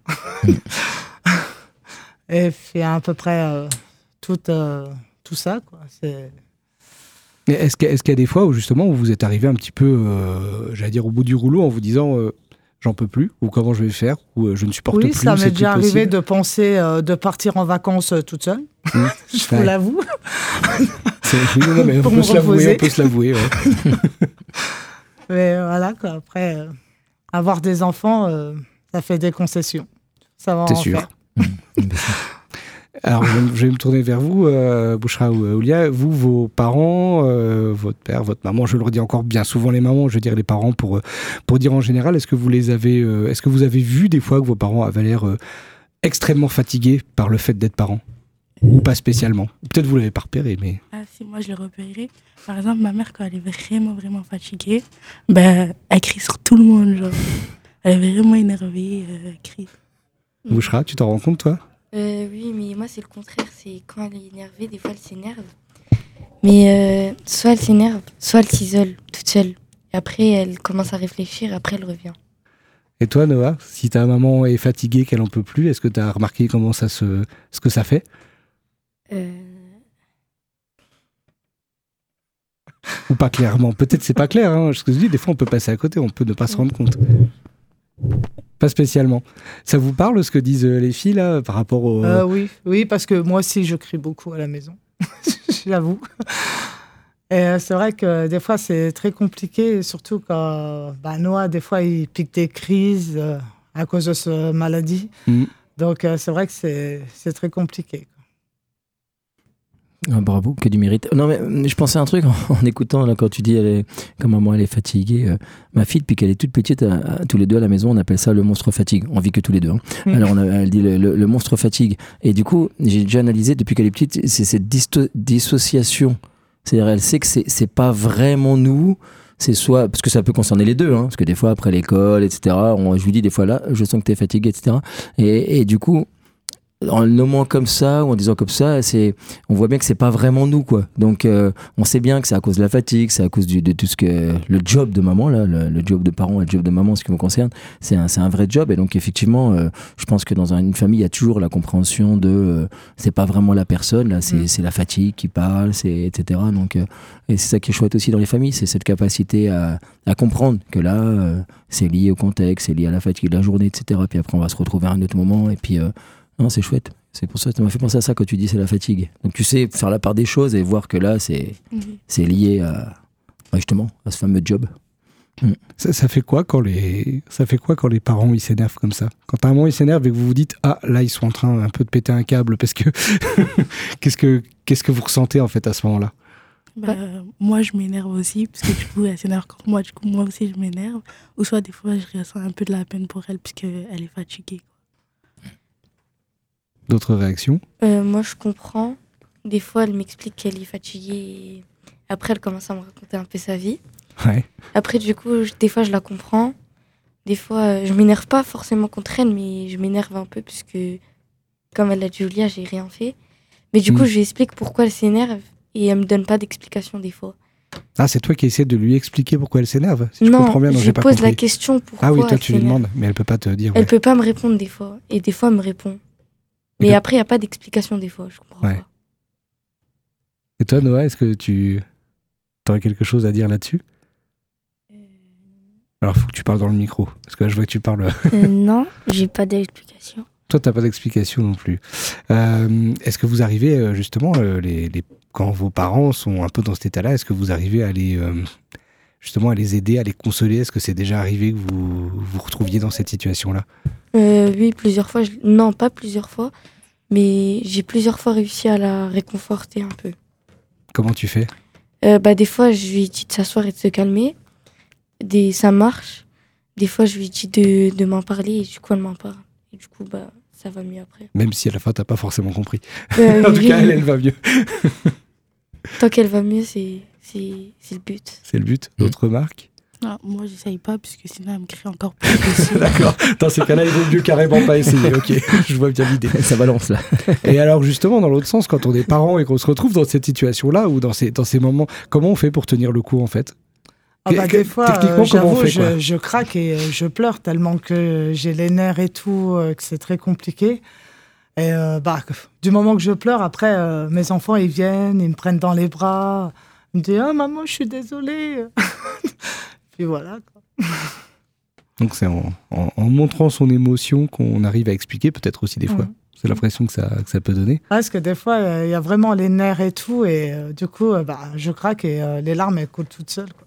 Et puis à peu près euh, tout, euh, tout ça, quoi. C'est... Est-ce qu'il y a, est-ce qu'il y a des fois où justement où vous êtes arrivé un petit peu, euh, j'allais dire, au bout du rouleau en vous disant... Euh, j'en peux plus, ou comment je vais faire, ou euh, je ne supporte oui, plus. Oui, ça m'est déjà possible. arrivé de penser euh, de partir en vacances euh, toute seule. Mmh. je vous ouais. l'avoue. C'est, oui, non, mais on, peut se l'avouer, on peut se l'avouer. Ouais. Mais voilà, quoi. Après, euh, avoir des enfants, euh, ça fait des concessions. Ça va C'est en sûr. faire. Alors, je vais me tourner vers vous, euh, Bouchra ou Oulia. Vous, vos parents, euh, votre père, votre maman, je le redis encore bien souvent les mamans, je veux dire les parents pour, pour dire en général, est-ce que vous les avez, euh, est-ce que vous avez vu des fois que vos parents avaient l'air euh, extrêmement fatigués par le fait d'être parents? Ou pas spécialement? Peut-être vous l'avez pas repéré, mais... Ah si, moi je l'ai repéré. Par exemple, ma mère, quand elle est vraiment, vraiment fatiguée, ben, elle crie sur tout le monde, genre. Elle est vraiment énervée, euh, elle crie. Bouchra, tu t'en rends compte, toi? Euh, oui, mais moi, c'est le contraire. C'est quand elle est énervée, des fois, elle s'énerve. Mais euh, soit elle s'énerve, soit elle s'isole toute seule. Et après, elle commence à réfléchir, après, elle revient. Et toi, Noah, si ta maman est fatiguée, qu'elle en peut plus, est-ce que tu as remarqué comment ça se, ce que ça fait? euh... Ou pas clairement? Peut-être c'est pas clair. Hein. Ce que je dis, des fois, on peut passer à côté, on peut ne pas se rendre compte. Pas spécialement. Ça vous parle ce que disent les filles là par rapport au... Euh, oui, oui, parce que moi aussi je crie beaucoup à la maison, j'avoue. Et euh, c'est vrai que des fois c'est très compliqué, surtout quand bah, Noah des fois il pique des crises euh, à cause de cette maladie. Mmh. Donc euh, c'est vrai que c'est, c'est très compliqué. Ah, bravo, que du mérite. Non mais je pensais à un truc en, en écoutant là quand tu dis elle est, que maman elle est fatiguée. Euh, ma fille depuis qu'elle est toute petite, à, à, tous les deux à la maison, on appelle ça le monstre fatigue. On vit que tous les deux. Hein. Mmh. Alors on a, elle dit le, le, le monstre fatigue. Et du coup j'ai déjà analysé depuis qu'elle est petite, c'est cette disto- dissociation. C'est-à-dire elle sait que c'est, c'est pas vraiment nous. C'est soit parce que ça peut concerner les deux, hein, parce que des fois après l'école, et cetera. On, je lui dis des fois là, je sens que t'es fatigué, et cetera. Et, et du coup. en le nommant comme ça ou en disant comme ça, c'est, on voit bien que c'est pas vraiment nous, quoi. Donc, euh, on sait bien que c'est à cause de la fatigue, c'est à cause du, de tout ce que le job de maman, là, le, le job de parent, le job de maman, ce qui me concerne, c'est un, c'est un vrai job. Et donc, effectivement, euh, je pense que dans un, une famille, il y a toujours la compréhension de, euh, c'est pas vraiment la personne, là, c'est, mmh. c'est la fatigue qui parle, c'est et cetera. Donc, euh, et c'est ça qui est chouette aussi dans les familles, c'est cette capacité à, à comprendre que là, euh, c'est lié au contexte, c'est lié à la fatigue de la journée, et cetera. Puis après, on va se retrouver à un autre moment, et puis. Euh, Non, c'est chouette. C'est pour ça que ça m'a fait penser à ça quand tu dis c'est la fatigue. Donc tu sais faire la part des choses et voir que là, c'est, mmh. c'est lié à, justement, à ce fameux job. Mmh. Ça, ça, fait quoi quand les, ça fait quoi quand les parents ils s'énervent comme ça ? Quand un moment ils s'énervent et que vous vous dites « Ah, là, ils sont en train un peu de péter un câble », parce que qu'est-ce que qu'est-ce que vous ressentez en fait à ce moment-là ? Bah, moi, je m'énerve aussi, parce que du coup, elle s'énerve contre moi, du coup, moi aussi, je m'énerve. Ou soit, des fois, je ressens un peu de la peine pour elle, puisqu'elle est fatiguée. D'autres réactions ? euh, Moi, je comprends. Des fois, elle m'explique qu'elle est fatiguée et après, elle commence à me raconter un peu sa vie. Ouais. Après, du coup, je, des fois, je la comprends. Des fois, euh, je m'énerve pas forcément contre elle, mais je m'énerve un peu puisque, comme elle a dit Julia, j'ai rien fait. Mais du mmh. coup, je lui explique pourquoi elle s'énerve et elle me donne pas d'explication des fois. Ah, c'est toi qui essaies de lui expliquer pourquoi elle s'énerve, si je non, comprends bien. Non, je j'ai pas pose compris. la question pourquoi. Ah oui, toi, elle tu lui s'énerve. demandes, mais elle peut pas te dire. Elle ouais. peut pas me répondre des fois. Et des fois, elle me répond. Mais et après, il n'y a pas d'explication des fois, je comprends ouais. pas. Et toi, Noah, est-ce que tu aurais quelque chose à dire là-dessus ? euh... Alors, il faut que tu parles dans le micro, parce que là, je vois que tu parles... euh, non, j'ai pas d'explication. Toi, tu n'as pas d'explication non plus. Euh, est-ce que vous arrivez, euh, justement, euh, les, les... quand vos parents sont un peu dans cet état-là, est-ce que vous arrivez à les, euh, justement, à les aider, à les consoler ? Est-ce que c'est déjà arrivé que vous vous retrouviez dans cette situation-là ? euh, Oui, plusieurs fois. Je... Non, pas plusieurs fois, mais j'ai plusieurs fois réussi à la réconforter un peu. Comment tu fais ? euh, bah, Des fois, je lui dis de s'asseoir et de se calmer. Des... Ça marche. Des fois, je lui dis de, de m'en parler et du coup, elle m'en parle. Et du coup, bah, ça va mieux après. Même si à la fin, tu n'as pas forcément compris. Euh, en tout oui. cas, elle, elle va mieux. Tant qu'elle va mieux, c'est, c'est, c'est le but. C'est le but. D'autres remarques ? Non, moi, j'essaye pas, puisque sinon, elle me crie encore plus. D'accord. Dans ces cas-là, il vaut mieux carrément pas essayer. Ok, je vois bien l'idée. Ça balance, là. Et alors, justement, dans l'autre sens, quand on est parent et qu'on se retrouve dans cette situation-là, ou dans ces, dans ces moments, comment on fait pour tenir le coup, en fait ? Ah bah, que, des fois, techniquement, euh, comment on fait, je, je craque et euh, je pleure tellement que j'ai les nerfs et tout, euh, que c'est très compliqué. Et euh, bah, du moment que je pleure, après, euh, mes enfants, ils viennent, ils me prennent dans les bras, ils me disent « Ah, maman, je suis désolée !» Puis voilà, quoi. Donc c'est en, en, en montrant son émotion qu'on arrive à expliquer, peut-être aussi des fois. Mmh. C'est l'impression que ça, que ça peut donner. Parce que des fois, il euh, y a vraiment les nerfs et tout, et euh, du coup, euh, bah, je craque et euh, les larmes, elles coulent toutes seules, quoi.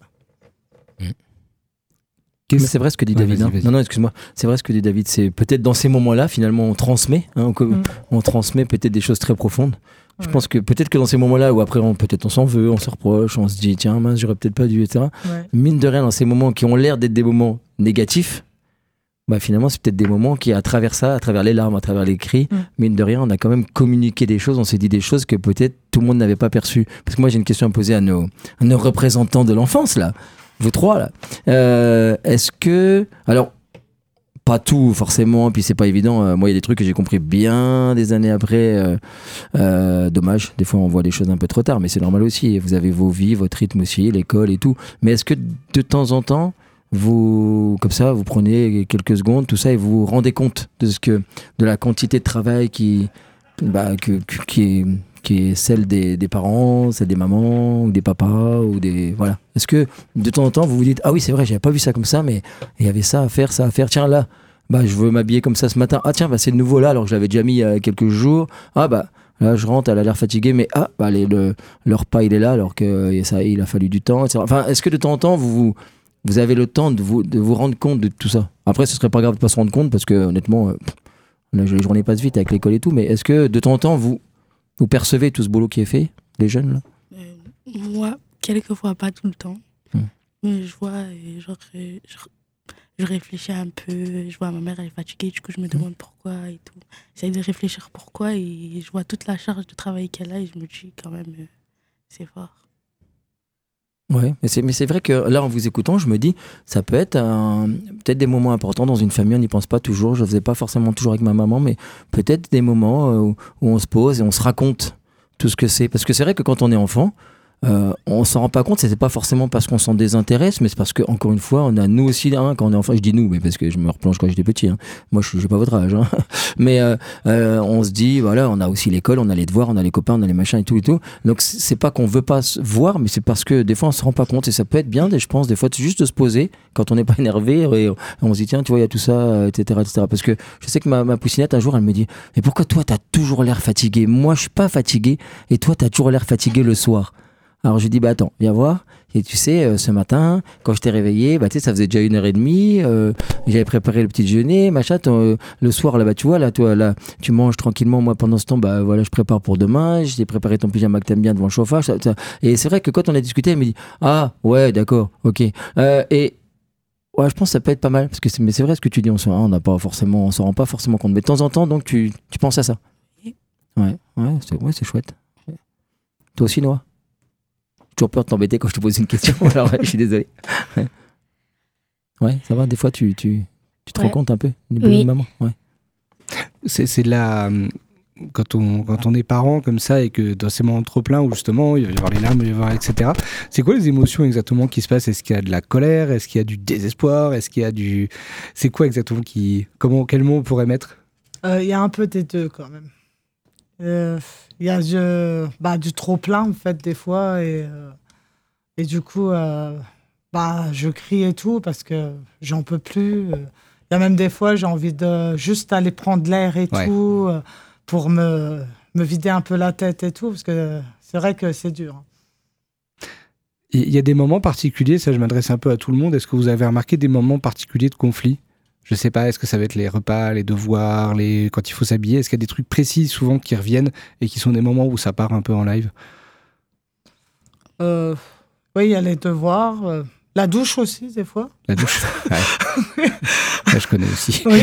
Mais c'est vrai ce que dit ouais, David. Vas-y, vas-y. Hein. Non, non, excuse-moi. C'est vrai ce que dit David. C'est peut-être dans ces moments-là, finalement, on transmet. Hein, on, mmh. on transmet peut-être des choses très profondes. Ouais. Je pense que peut-être que dans ces moments-là où après, on, peut-être on s'en veut, on se reproche, on se dit tiens, mince, j'aurais peut-être pas dû, et cetera. Ouais. Mine de rien, dans ces moments qui ont l'air d'être des moments négatifs, bah finalement, c'est peut-être des moments qui, à travers ça, à travers les larmes, à travers les cris, mmh. mine de rien, on a quand même communiqué des choses, on s'est dit des choses que peut-être tout le monde n'avait pas perçues. Parce que moi, j'ai une question à poser à nos, à nos représentants de l'enfance, là. Vous trois, là. Euh, est-ce que... Alors, pas tout, forcément, puis c'est pas évident. Euh, moi, il y a des trucs que j'ai compris bien des années après. Euh, euh, dommage, des fois, on voit les choses un peu trop tard, mais c'est normal aussi. Vous avez vos vies, votre rythme aussi, l'école et tout. Mais est-ce que, de temps en temps, vous, comme ça, vous prenez quelques secondes, tout ça, et vous vous rendez compte de, ce que, de la quantité de travail qui, bah, que, que, qui est... qui est celle des, des parents, celle des mamans, ou des papas, ou des... Voilà. Est-ce que, de temps en temps, vous vous dites « Ah oui, c'est vrai, j'avais pas vu ça comme ça, mais il y avait ça à faire, ça à faire. Tiens, là, bah, je veux m'habiller comme ça ce matin. Ah tiens, bah, c'est le nouveau là, alors que je l'avais déjà mis il y a quelques jours. Ah bah, là, je rentre, elle a l'air fatiguée, mais ah, bah, les, le, le repas, il est là, alors qu'il a fallu du temps, et cetera. Enfin, est-ce que de temps en temps, vous, vous, vous avez le temps de vous, de vous rendre compte de tout ça ? Après, ce serait pas grave de pas se rendre compte, parce que, honnêtement, euh, les journées passent vite avec l'école et tout, mais est-ce que, de temps en temps, vous... Vous percevez tout ce boulot qui est fait, les jeunes là ? euh, Moi, quelquefois, pas tout le temps. Mmh. Mais je vois, genre, je, je réfléchis un peu. Je vois ma mère, elle est fatiguée, du coup, je me demande pourquoi et tout. J'essaie de réfléchir pourquoi et je vois toute la charge de travail qu'elle a et je me dis quand même, euh, c'est fort. Ouais, mais c'est, mais c'est vrai que là, en vous écoutant, je me dis, ça peut être un, peut-être des moments importants dans une famille, on n'y pense pas toujours, je ne faisais pas forcément toujours avec ma maman, mais peut-être des moments où, où on se pose et on se raconte tout ce que c'est. Parce que c'est vrai que quand on est enfant, Euh, on s'en rend pas compte, c'est pas forcément parce qu'on s'en désintéresse, mais c'est parce que, encore une fois, on a nous aussi, hein, quand on est enfant, je dis nous, mais parce que je me replonge quand j'étais petit, hein. Moi je j'ai pas votre âge, hein. Mais euh, euh, on se dit, voilà, on a aussi l'école, on a les devoirs, on a les copains, on a les machins et tout et tout. Donc c'est pas qu'on veut pas se voir, mais c'est parce que des fois on se rend pas compte, et ça peut être bien, je pense, des fois juste de se poser quand on n'est pas énervé, et on se dit, tiens, tu vois, il y a tout ça, et cetera, et cetera. Parce que je sais que ma, ma poussiniette, un jour, elle me dit, mais pourquoi toi t'as toujours l'air fatigué? Moi je suis pas fatigué, et toi t'as toujours l'air fatigué le soir. Alors je lui dis, bah attends, viens voir. Et tu sais, euh, ce matin, quand je t'ai réveillé, bah tu sais, ça faisait déjà une heure et demie, euh, j'avais préparé le petit déjeuner, machin, euh, le soir, là, bah tu vois, là, toi, là, tu manges tranquillement, moi, pendant ce temps, bah voilà, je prépare pour demain, j'ai préparé ton pyjama que t'aimes bien devant le chauffage, ça, ça. Et c'est vrai que quand on a discuté, elle me dit, ah, ouais, d'accord, ok. Euh, et, ouais, je pense que ça peut être pas mal, parce que c'est, mais c'est vrai ce que tu dis, on s'en, on n'a pas forcément, on s'en rend pas forcément compte, mais de temps en temps, donc, tu, tu penses à ça. Ouais, ouais, c'est, ouais, c'est chouette. Toi aussi, Noah? Toujours peur de t'embêter quand je te pose une question. Alors, ouais, je suis désolé. Ouais. Ouais, ça va. Des fois, tu, tu, tu te ouais. rends compte un peu du boulot de maman. Ouais. C'est, c'est la quand on quand on est parent comme ça et que dans ces moments trop pleins où justement il va y avoir les larmes, il va y avoir et cetera. C'est quoi les émotions exactement qui se passent? Est-ce qu'il y a de la colère? Est-ce qu'il y a du désespoir? Est-ce qu'il y a du c'est quoi exactement qui comment quel mot on pourrait mettre? Il euh, y a un peu des deux quand même. Il euh, y a du, bah, du trop plein en fait des fois et, euh, et du coup euh, bah, je crie et tout parce que j'en peux plus. Il y a même des fois j'ai envie de juste aller prendre l'air et ouais. tout euh, pour me, me vider un peu la tête et tout parce que c'est vrai que c'est dur. Il y a des moments particuliers, ça je m'adresse un peu à tout le monde, est-ce que vous avez remarqué des moments particuliers de conflit? Je sais pas, est-ce que ça va être les repas, les devoirs, les... quand il faut s'habiller? Est-ce qu'il y a des trucs précis souvent qui reviennent et qui sont des moments où ça part un peu en live? euh, Oui, il y a les devoirs. Euh, la douche aussi, des fois. La douche ouais. Ça, je connais aussi. Oui.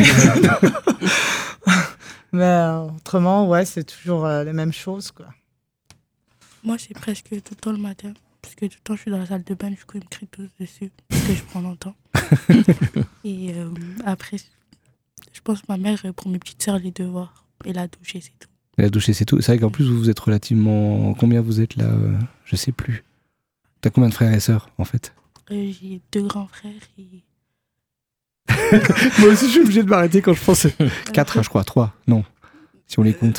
Mais euh, autrement, ouais, c'est toujours euh, les mêmes choses, quoi. Moi, c'est presque tout le temps le matin. Parce que tout le temps, je suis dans la salle de bain, du coup, ils me crient tous dessus. Parce que je prends longtemps. Et euh, après, je pense que ma mère, pour mes petites sœurs, les devoirs. Et la douche, et c'est tout. Et la douche, et c'est tout. C'est vrai qu'en plus, vous êtes relativement... Combien vous êtes là euh, je sais plus. T'as combien de frères et sœurs, en fait? euh, J'ai deux grands frères et... Moi aussi, je suis obligé de m'arrêter quand je pense... Quatre, hein, je crois. Trois. Non. Si on les compte.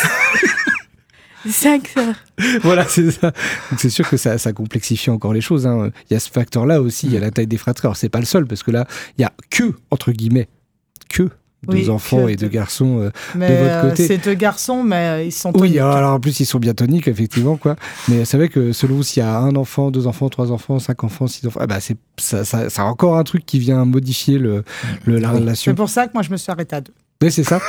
Cinq sœurs. Voilà, c'est ça. Donc c'est sûr que ça, ça complexifie encore les choses, hein. Il y a ce facteur-là aussi, il y a la taille des fratries. Alors c'est pas le seul, parce que là, il y a que, entre guillemets, que deux oui, enfants et deux garçons euh, mais de votre côté. Euh, c'est deux garçons, mais euh, ils sont toniques. Oui, alors, alors en plus ils sont bien toniques, effectivement, quoi. Mais c'est vrai que selon s'il y a un enfant, deux enfants, trois enfants, cinq enfants, six enfants, ah bah c'est ça, ça, ça a encore un truc qui vient modifier le, le la relation. C'est pour ça que moi je me suis arrêtée à deux. Oui, c'est ça.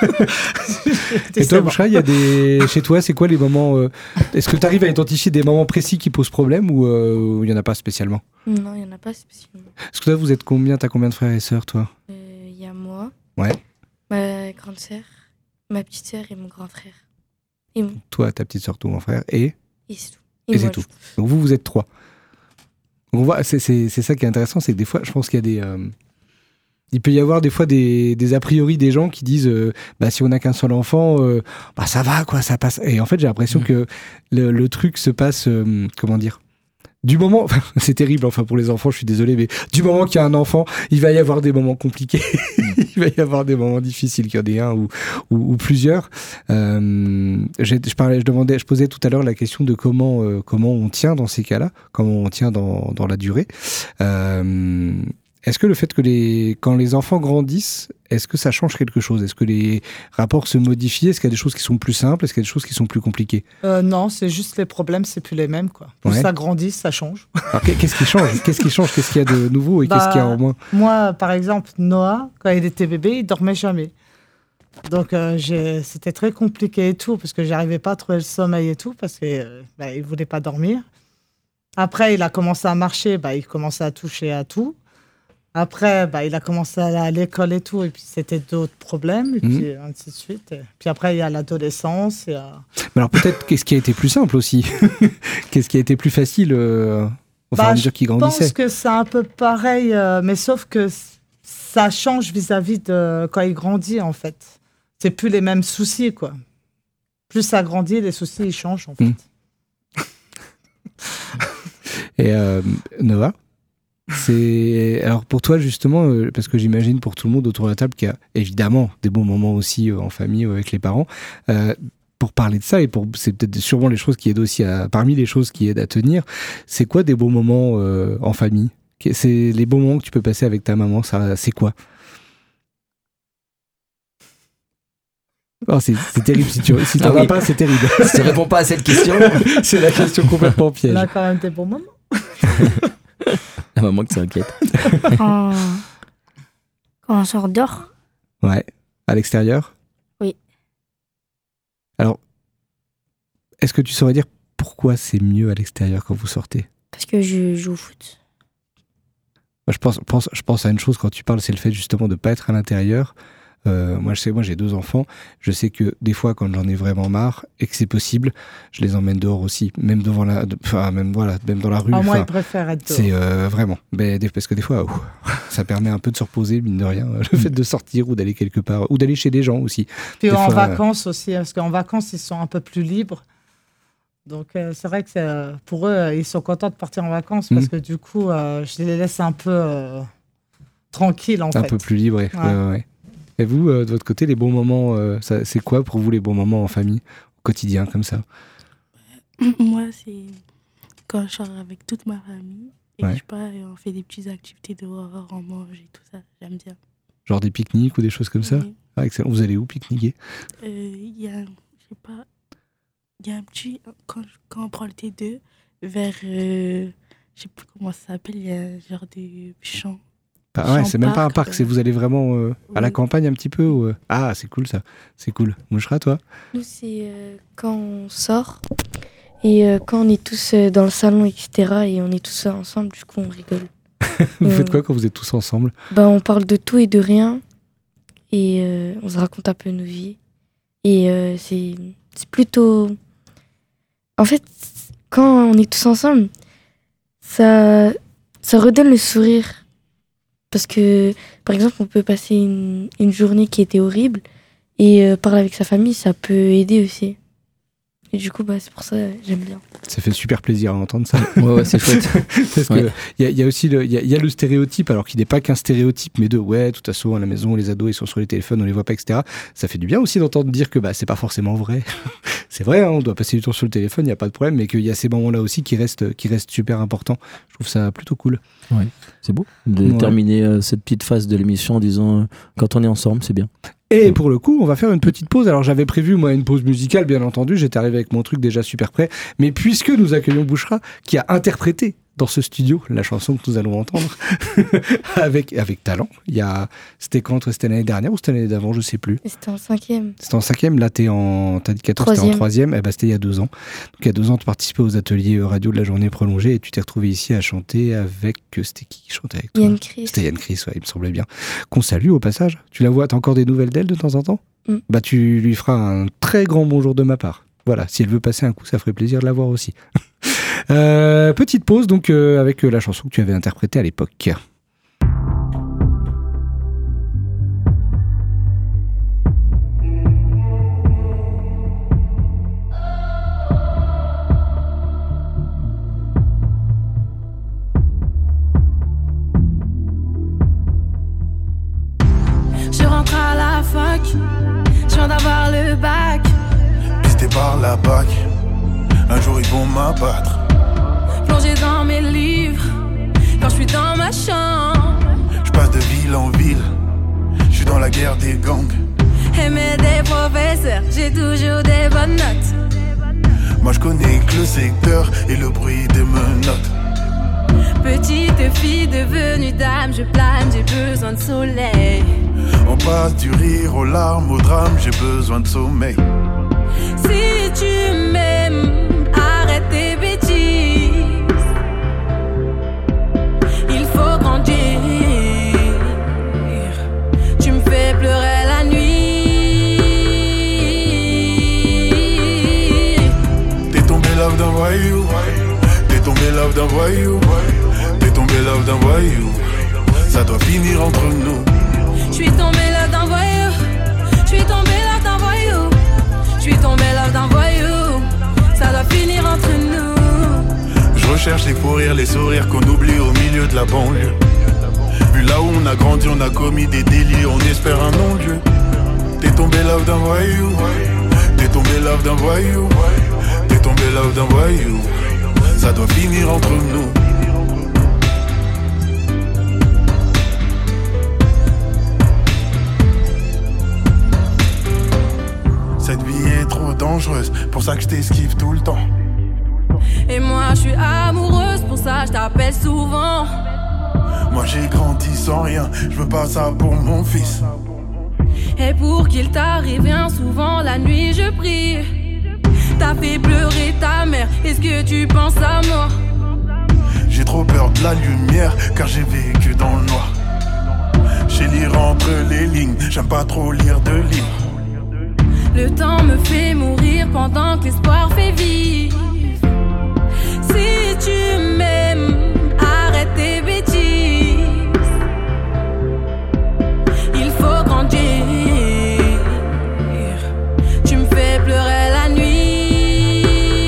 Et toi, Bouchra, il y a des... chez toi, c'est quoi les moments euh... Est-ce que tu arrives à identifier des moments précis qui posent problème ou il euh, n'y en a pas spécialement? Non, il n'y en a pas spécialement. Est-ce que toi, vous êtes combien? T'as combien de frères et sœurs, toi? Il euh, y a moi, ouais. ma grande sœur, ma petite sœur et mon grand frère. Et mon... Toi, ta petite sœur, ton grand frère et Et c'est tout. Et, et moi, c'est tout. Je... Donc vous, vous êtes trois. Donc on voit, c'est, c'est, c'est ça qui est intéressant, c'est que des fois, je pense qu'il y a des... Euh... Il peut y avoir des fois des, des a priori des gens qui disent euh, bah, si on n'a qu'un seul enfant, euh, bah, ça va, quoi, ça passe. Et en fait, j'ai l'impression mmh. que le, le truc se passe, euh, comment dire, du moment, enfin, c'est terrible, enfin pour les enfants, je suis désolé, mais du moment qu'il y a un enfant, il va y avoir des moments compliqués, il va y avoir des moments difficiles, qu'il y en ait un ou, ou, ou plusieurs. Euh, je parlais, je demandais, je posais tout à l'heure la question de comment, euh, comment on tient dans ces cas-là, comment on tient dans, dans la durée. Euh, Est-ce que le fait que les, quand les enfants grandissent, est-ce que ça change quelque chose? Est-ce que les rapports se modifient? Est-ce qu'il y a des choses qui sont plus simples? Est-ce qu'il y a des choses qui sont plus compliquées? euh, Non, c'est juste les problèmes, c'est plus les mêmes, quoi. Plus ouais. ça grandit, ça change. Alors, qu'est-ce qui change? Qu'est-ce qui change? Qu'est-ce qu'il y a de nouveau et bah, qu'est-ce qu'il y a en moins? Moi, par exemple, Noah, quand il était bébé, il dormait jamais. Donc, euh, j'ai... c'était très compliqué et tout, parce que j'arrivais pas à trouver le sommeil et tout, parce qu'il euh, bah, ne voulait pas dormir. Après, il a commencé à marcher, bah, il commençait à toucher à tout. Après, bah, il a commencé à aller à l'école et tout, et puis c'était d'autres problèmes, et puis mmh. ainsi de suite. Et puis après, il y a l'adolescence. Il y a... Mais alors peut-être, qu'est-ce qui a été plus simple aussi? Qu'est-ce qui a été plus facile euh, au bah, fur et à mesure qu'ils grandissaient. Je pense que c'est un peu pareil, euh, mais sauf que ça change vis-à-vis de quand il grandit, en fait. C'est plus les mêmes soucis, quoi. Plus ça grandit, les soucis, ils changent, en fait. Mmh. Et euh, Noah, c'est... Alors pour toi, justement, euh, parce que j'imagine pour tout le monde autour de la table qu'il y a évidemment des bons moments aussi euh, en famille, euh, avec les parents, euh, pour parler de ça, et pour, c'est peut-être sûrement les choses qui aident aussi à, parmi les choses qui aident à tenir, c'est quoi des bons moments euh, en famille? C'est les bons moments que tu peux passer avec ta maman, ça, c'est quoi? Oh, c'est, c'est terrible, si tu si t'en ah as oui. pas, c'est terrible. Si tu réponds pas à cette question, c'est la question complètement piège. Là, quand même, t'es bon moment. La maman qui s'inquiète. Quand... quand on sort dehors. Ouais. À l'extérieur? Oui. Alors, est-ce que tu saurais dire pourquoi c'est mieux à l'extérieur quand vous sortez? Parce que je joue au foot. Moi, je pense, pense, je pense à une chose quand tu parles, c'est le fait justement de ne pas être à l'intérieur. Euh, moi, je sais, moi, j'ai deux enfants. Je sais que des fois, quand j'en ai vraiment marre et que c'est possible, je les emmène dehors aussi, même devant la, enfin, même voilà, même dans la rue. Ah, moi, ils préfèrent être dehors. C'est euh, vraiment, mais, parce que des fois, ouh, ça permet un peu de se reposer, mine de rien, le fait de sortir ou d'aller quelque part, ou d'aller chez des gens aussi. Puis des en fois, vacances aussi, parce qu'en vacances, ils sont un peu plus libres. Donc euh, c'est vrai que c'est, euh, pour eux, euh, ils sont contents de partir en vacances parce mmh. que du coup, euh, je les laisse un peu euh, tranquilles en un fait. Un peu plus libres, ouais. ouais. ouais, ouais. Et vous, euh, de votre côté, les bons moments, euh, ça, c'est quoi pour vous les bons moments en famille, au quotidien, comme ça? Moi, c'est quand je sors avec toute ma famille et ouais. que je pars et on fait des petites activités dehors, on mange et tout ça, j'aime bien. Genre des pique-niques ou des choses comme oui. ça? Ah, excellent. Vous allez où pique-niquer? Il euh, y a, je sais pas, il y a un petit, quand, quand on prend le T deux, vers, euh, je sais plus comment ça s'appelle, il y a un genre de champ. Ah ouais, c'est même pas un parc, c'est vous allez vraiment euh, à oui. la campagne un petit peu ou, euh... Ah, c'est cool ça, c'est cool. Mouchra, toi? Nous, c'est euh, quand on sort et euh, quand on est tous euh, dans le salon, et cetera. Et on est tous ensemble, du coup, on rigole. Vous euh, faites quoi quand vous êtes tous ensemble? Bah, on parle de tout et de rien et euh, on se raconte un peu nos vies. Et euh, c'est, c'est plutôt... En fait, quand on est tous ensemble, ça, ça redonne le sourire. Parce que, par exemple, on peut passer une, une journée qui était horrible et euh, parler avec sa famille, ça peut aider aussi. Et du coup, bah, c'est pour ça que j'aime bien. Ça fait super plaisir à entendre ça. Ouais, ouais, c'est chouette. Parce qu'il ouais. y, y a aussi le, y a, y a le stéréotype, alors qu'il n'est pas qu'un stéréotype, mais de ouais, de toute façon, à la maison, les ados, ils sont sur les téléphones, on les voit pas, et cetera. Ça fait du bien aussi d'entendre dire que bah, c'est pas forcément vrai. C'est vrai, hein, on doit passer du temps sur le téléphone, il n'y a pas de problème, mais qu'il y a ces moments-là aussi qui restent, qui restent super importants. Je trouve ça plutôt cool. Ouais. C'est beau de ouais. terminer euh, cette petite phase de l'émission en disant euh, quand on est ensemble, c'est bien. Et pour le coup, on va faire une petite pause. Alors j'avais prévu moi une pause musicale, bien entendu. J'étais arrivé avec mon truc déjà super prêt. Mais puisque nous accueillons Bouchra, qui a interprété dans ce studio la chanson que nous allons entendre avec, avec talent. Il y a, c'était quand? C'était l'année dernière ou c'était l'année d'avant? Je sais plus. C'était en cinquième. C'était en cinquième. Là, t'es en, t'as dit quatorze, t'es en troisième. Eh ben, c'était il y a deux ans. Donc il y a deux ans, tu participais aux ateliers radio de la journée prolongée et tu t'es retrouvé ici à chanter avec, c'était qui qui chantait avec toi? Yann Chris. C'était Yann Chris, ouais, il me semblait bien. Qu'on salue au passage. Tu la vois, t'as encore des nouvelles d'elle de temps en temps? Mm. Bah, tu lui feras un très grand bonjour de ma part. Voilà, si elle veut passer un coup, ça ferait plaisir de la voir aussi. euh, petite pause donc euh, avec euh, la chanson que tu avais interprétée à l'époque. Je rentre à la fac, je viens d'avoir le bac. Pisté par la bac, un jour ils vont m'abattre. Plongé dans mes livres, quand je suis dans ma chambre. Je passe de ville en ville, je suis dans la guerre des gangs. Aimer des professeurs, j'ai toujours des bonnes notes. Moi je connais que le secteur et le bruit des menottes. Petite fille devenue dame, je plane, j'ai besoin de soleil. On passe du rire aux larmes, au drame, j'ai besoin de sommeil. Si tu m'aimes, arrête tes bêtises. Il faut grandir. Tu me fais pleurer la nuit. T'es tombé love d'un voyou. T'es tombé love d'un voyou. T'es tombé love d'un voyou. Ça doit finir entre nous. J'suis tombé love d'un voyou. J'suis tombé love d'un voyou. J'suis tombé love d'un voyou. Ça doit finir entre nous. Je recherche les fous rires, les sourires qu'on oublie au milieu de la banlieue. Vu là où on a grandi, on a commis des délits, on espère un non-lieu. T'es tombé love d'un voyou. T'es tombé love d'un voyou. T'es tombé love d'un voyou. Ça doit finir entre nous. Cette vie est trop dangereuse, pour ça que je t'esquive tout le temps. Et moi je suis amoureuse, pour ça je t'appelle souvent. Moi j'ai grandi sans rien, je veux pas ça pour mon fils. Et pour qu'il t'arrive bien souvent la nuit je prie. T'as fait pleurer ta mère, est-ce que tu penses à moi? J'ai trop peur de la lumière, car j'ai vécu dans le noir. J'ai lire entre les lignes, j'aime pas trop lire de livres. Le temps me fait mourir pendant que l'espoir fait vivre. Si tu m'aimes, arrête tes bêtises. Il faut grandir. Tu me fais pleurer la nuit.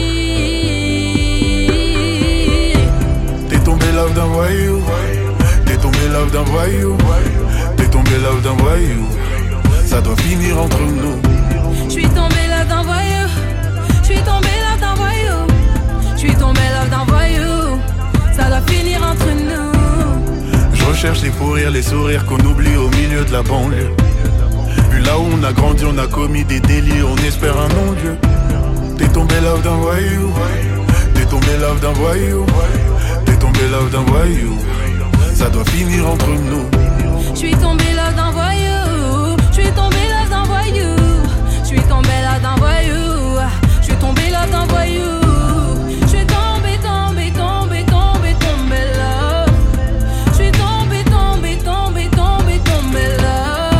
T'es tombé love d'un voyou. T'es tombé love d'un voyou. T'es tombé love d'un voyou. Ça doit finir entre nous. J'suis tombé love d'un voyou. J'suis tombé love d'un voyou. J'suis tombé love d'un voyou. Ça doit finir entre nous. Je recherche les fous rires, les sourires qu'on oublie au milieu de la banlieue. Vu là où on a grandi, on a commis des délits, on espère un non-lieu. T'es tombé love d'un voyou. T'es tombé love d'un voyou. T'es tombé love d'un voyou. Ça doit finir entre nous. J'suis tombé love d'un voyou. J'suis tombé love d'un voyou. J'suis tombé love d'un voyou. J'suis tombé love d'un voyou. J'suis tombé, tombé, tombé, tombé, tombé love. J'suis tombé, tombé, tombé, tombé, tombé love.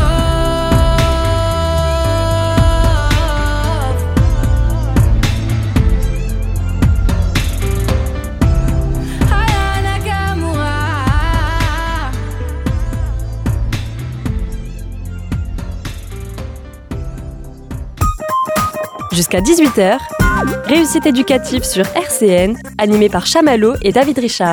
Aya Nakamura. Jusqu'à dix-huit heures, réussite éducative sur R C N, animé par Chamallow et David Richard.